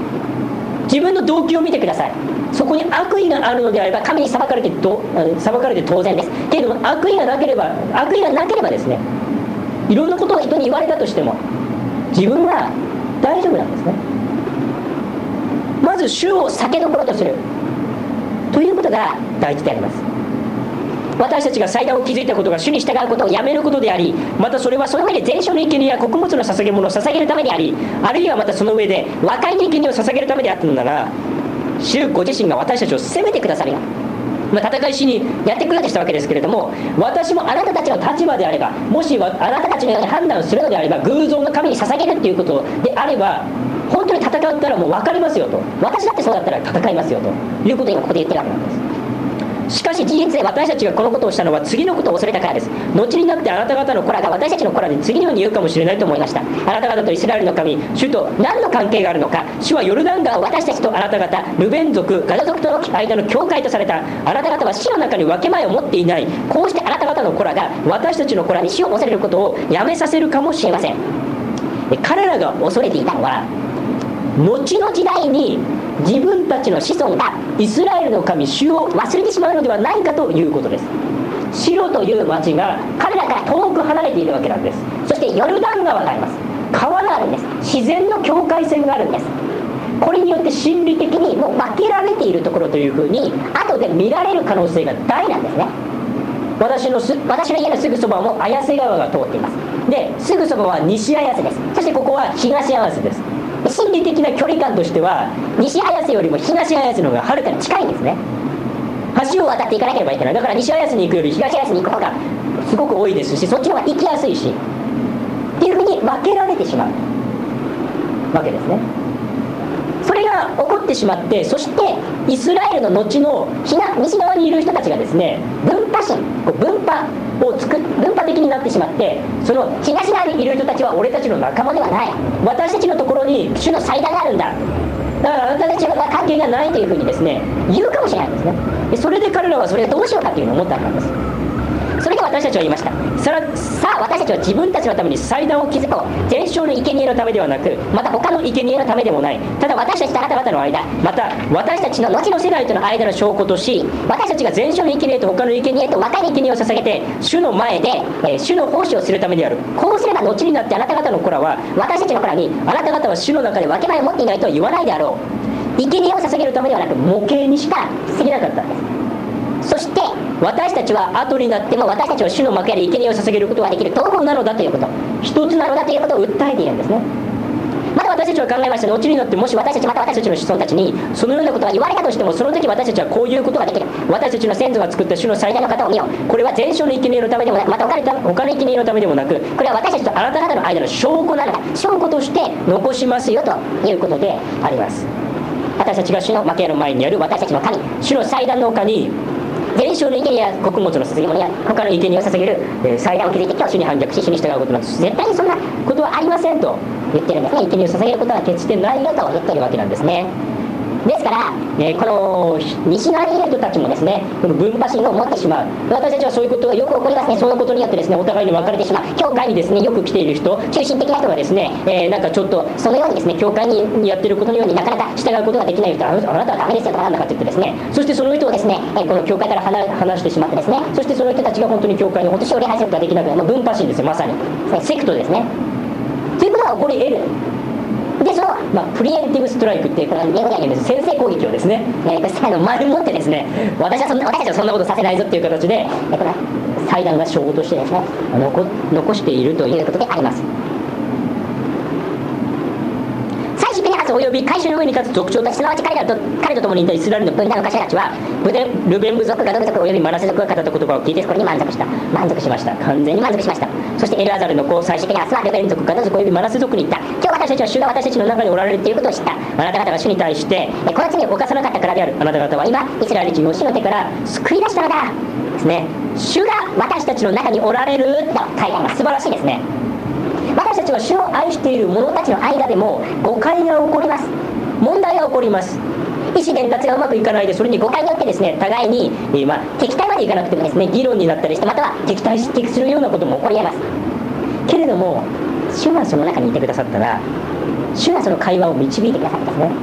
自分の動機を見てください。そこに悪意があるのであれば神に裁かれて当然です。けれども悪意がなければですね、いろんなことを人に言われたとしても自分は大丈夫なんですね。まず主を避けどころとするということが大事であります。私たちが祭壇を築いたことが主に従うことをやめることであり、またそれはその上で全焼の生贄や穀物の捧げ物を捧げるためであり、あるいはまたその上で和解の生贄を捧げるためであったのなら、主ご自身が私たちを責めてくださるよ、戦いしにやってくるとしたわけですけれども、私もあなたたちの立場であれば、もしあなたたちのように判断するのであれば、偶像の神に捧げるっていうことであれば、本当に戦ったらもう分かりますよと、私だってそうだったら戦いますよということを今ここで言ってるわけなんです。しかし事実で私たちがこのことをしたのは次のことを恐れたからです。後になってあなた方の子らが私たちの子らに次のように言うかもしれないと思いました。あなた方とイスラエルの神主と何の関係があるのか。主はヨルダン川を私たちとあなた方ルベン族ガダ族との間の境界とされた。あなた方は死の中に分け前を持っていない。こうしてあなた方の子らが私たちの子らに死を恐れることをやめさせるかもしれません。彼らが恐れていたのは、後の時代に自分たちの子孫がイスラエルの神主を忘れてしまうのではないかということです。シロという町が彼らから遠く離れているわけなんです。そしてヨルダン川があります。川があるんです。自然の境界線があるんです。これによって心理的にもう分けられているところというふうに後で見られる可能性が大なんですね。私の家のすぐそばも綾瀬川が通っています。ですぐそばは西綾瀬です。そしてここは東綾瀬です。心理的な距離感としては西綾瀬よりも東綾瀬の方がはるかに近いんですね。橋を渡っていかなければいけない。だから西綾瀬に行くより東綾瀬に行く方がすごく多いですし、そっちの方が行きやすいしっていうふうに分けられてしまうわけですね。それが起こってしまって、そしてイスラエルの後の西側にいる人たちがですね、分派的になってしまって、その東側にいる人たちは俺たちの仲間ではない、私たちのところに主の祭壇があるんだ、だからあなたたちは関係がないというふうにですね言うかもしれないんですね。でそれで彼らはそれをどうしようかというのを思ったわけです。それで私たちは言いました。さあ私たちは自分たちのために祭壇を築こう。全焼の生贄のためではなく、また他の生贄のためでもない。ただ私たちとあなた方の間、また私たちの後の世代との間の証拠とし、私たちが全焼の生贄と他の生贄と若い生贄を捧げて主の前で、主の奉仕をするためである。こうすれば後になってあなた方の子らは私たちの子らに、あなた方は主の中で分け前を持っていないとは言わないであろう。生贄を捧げるためではなく模型にしか過ぎなかったんです。そして私たちは後になっても私たちは主の幕屋で生贄を捧げることができる統合なのだということ、一つなのだということを訴えているんですね。また私たちは考えました。後になってもし私たちまた私たちの子孫たちにそのようなことが言われたとしても、その時私たちはこういうことができる。私たちの先祖が作った主の最大の方を見よう。これは全焼の生贄のためでもなく、また他の生贄のためでもなく、これは私たちとあなた方の間の証拠なのだ、証拠として残しますよということであります。私たちが主の幕屋の前にある私たちの神、主の祭壇の丘に全焼の生贄や穀物の捧げ物や他の生贄を捧げる祭壇を築いて主に反逆し主に従うことなど絶対にそんなことはありませんと言ってるんですね。生贄を捧げることは決してないよと言っているわけなんですね。ですから、この西側にいる人たちもですね、この分派心を持ってしまう。私たちはそういうことがよく起こりますね。そのことによってですね、お互いに分かれてしまう。教会にですねよく来ている人、中心的な人がですね、なんかちょっとそのようにですね教会にやってることのようになかなか従うことができない人は、あなたはダメですよとかなんだかって言ってですね、そしてその人をですねこの教会から離してしまってですね、そしてその人たちが本当に教会に本当に礼拝することができなくなる、分派心ですよ、まさにセクトですね。ということが起こり得る。でその、プリエンティブストライクっていう、これ日本語には言うんです先制攻撃をですね、前もってですね、私たちはそんなことさせないぞっていう形で、この祭壇が証拠としてですね残しているということであります。祭司ピネハスおよび会衆の上に立つ族長たち、すなわち彼と共にいたイスラエルの分断の頭たちはルベン部族、ガド部族およびマナセ族が語った言葉を聞いてこれに満足しました。完全に満足しました。そしてエルアザルの子祭司ピネハスはルベン族、ガド族およびマナセ族に言った。今日私たちは主が私たちの中におられるということを知った。あなた方が主に対してこの罪を犯さなかったからである。あなた方は今イスラエル人を死の手から救い出したのだですね。主が私たちの中におられると書いてあります。素晴らしいですね。私たちは主を愛している者たちの間でも誤解が起こります。問題が起こります。意思伝達がうまくいかないで、それに誤解によってですね互いに、敵対までいかなくてもですね議論になったりして、または敵対するようなことも起こり得ます。けれども主がその中にいてくださったら、主がその会話を導いてくださるんですね。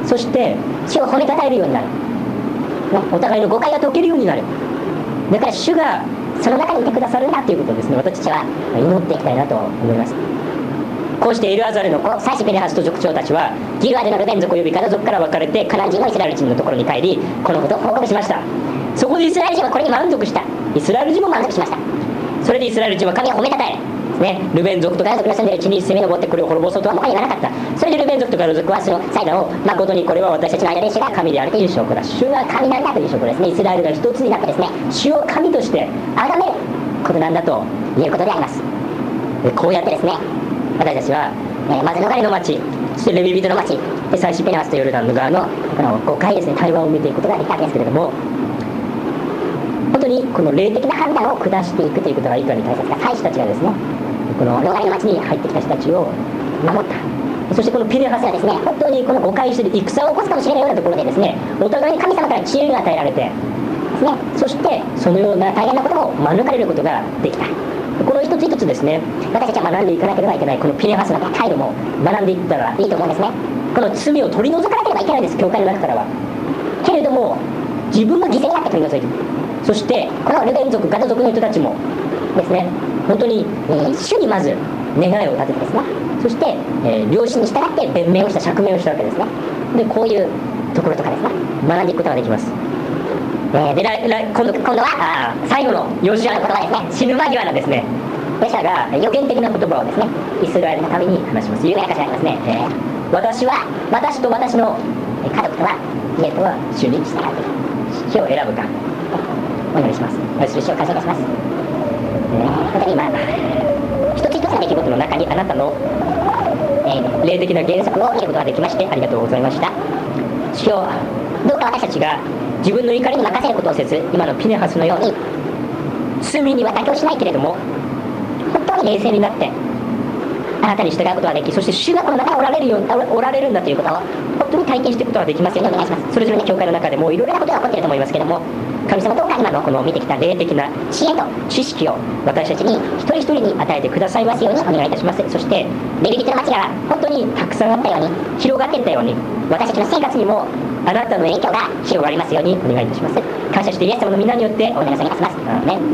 そして主を褒めたたえるようになる、お互いの誤解が解けるようになる。だから主がその中にいてくださるんだということをですね、私たちは祈っていきたいなと思います。こうしてエルアザルの子祭司ベネハスと族長たちはギルアデのルベン族及びガダ族から分かれてカナン人のイスラエル人のところに帰り、このことを報告しました。そこでイスラエル人はこれに満足した。イスラエル人も満足しました。それでイスラエル人は神を褒めたたえ、ルベン族とガダ族の住んでいる地に攻め上ってこれを滅ぼそうとはもはや言わなかった。それでルベン族とガダ族はその祭壇を誠にこれは私たちの間で主が神であるという証拠だ、主が神なんだという証拠ですね。イスラエルが一つになってですね、主を神として崇めることなんだと言えることであります。こうやってですね、私たちはまず逃れの町、そしてレビ人の町で祭司ベネハスとヨルダンの側の5回ですね、対話を埋めていくことができたんですけれども、本当にこの霊的な判断を下していくということがいかに大切か。祭司たちがですね、この逃れの町に入ってきた人たちを守った。そしてこのピネハスがですね、本当にこの誤解している戦を起こすかもしれないようなところでですね、お互いに神様から知恵が与えられてですね、そしてそのような大変なことも免れることができた。この一つ一つですね、私たちは学んでいかなければいけない、このピネハスの態度も学んでいったらいいと思うんですね。この罪を取り除かなければいけないんです、教会の中からは。けれども自分が犠牲になって取り除いていく。そしてこのルベン族ガダ族の人たちもですね、本当に、主にまず願いを立ててですね、そして、良心に従って弁明をした釈明をしたわけですね。でこういうところとかですね、学んでいくことができます。で今度は最後のヨシュアの言葉ですね、死ぬ間際のですね、ヨシュアが予言的な言葉をですね、イスラエルのために話します。有名な歌詞がありますね。私と私の家族とは家とは主に従って主を選ぶかお祈りします。お祈りする主を感謝いたします。本当に今一つ一つの出来事の中にあなたの、霊的な原則を見ることができましてありがとうございました。主よ、どうか私たちが自分の怒りに任せることをせず、今のピネハスのように罪には妥協しないけれども本当に冷静になってあなたに従うことができ、そして主がこの中におられるんだということを本当に体験していくことができますようにお願いします。それぞれの教会の中でもいろいろなことが起こっていると思いますけれども、神様どうか今のこの見てきた霊的な知恵と知識を私たちに一人一人に与えてくださいますようにお願いいたします。そしてレビ人の町が本当にたくさんあったように、広がっていったように、私たちの生活にもあなたの影響が広がりますようにお願いいたします。感謝してイエス様の皆によってお願いします。アーメン。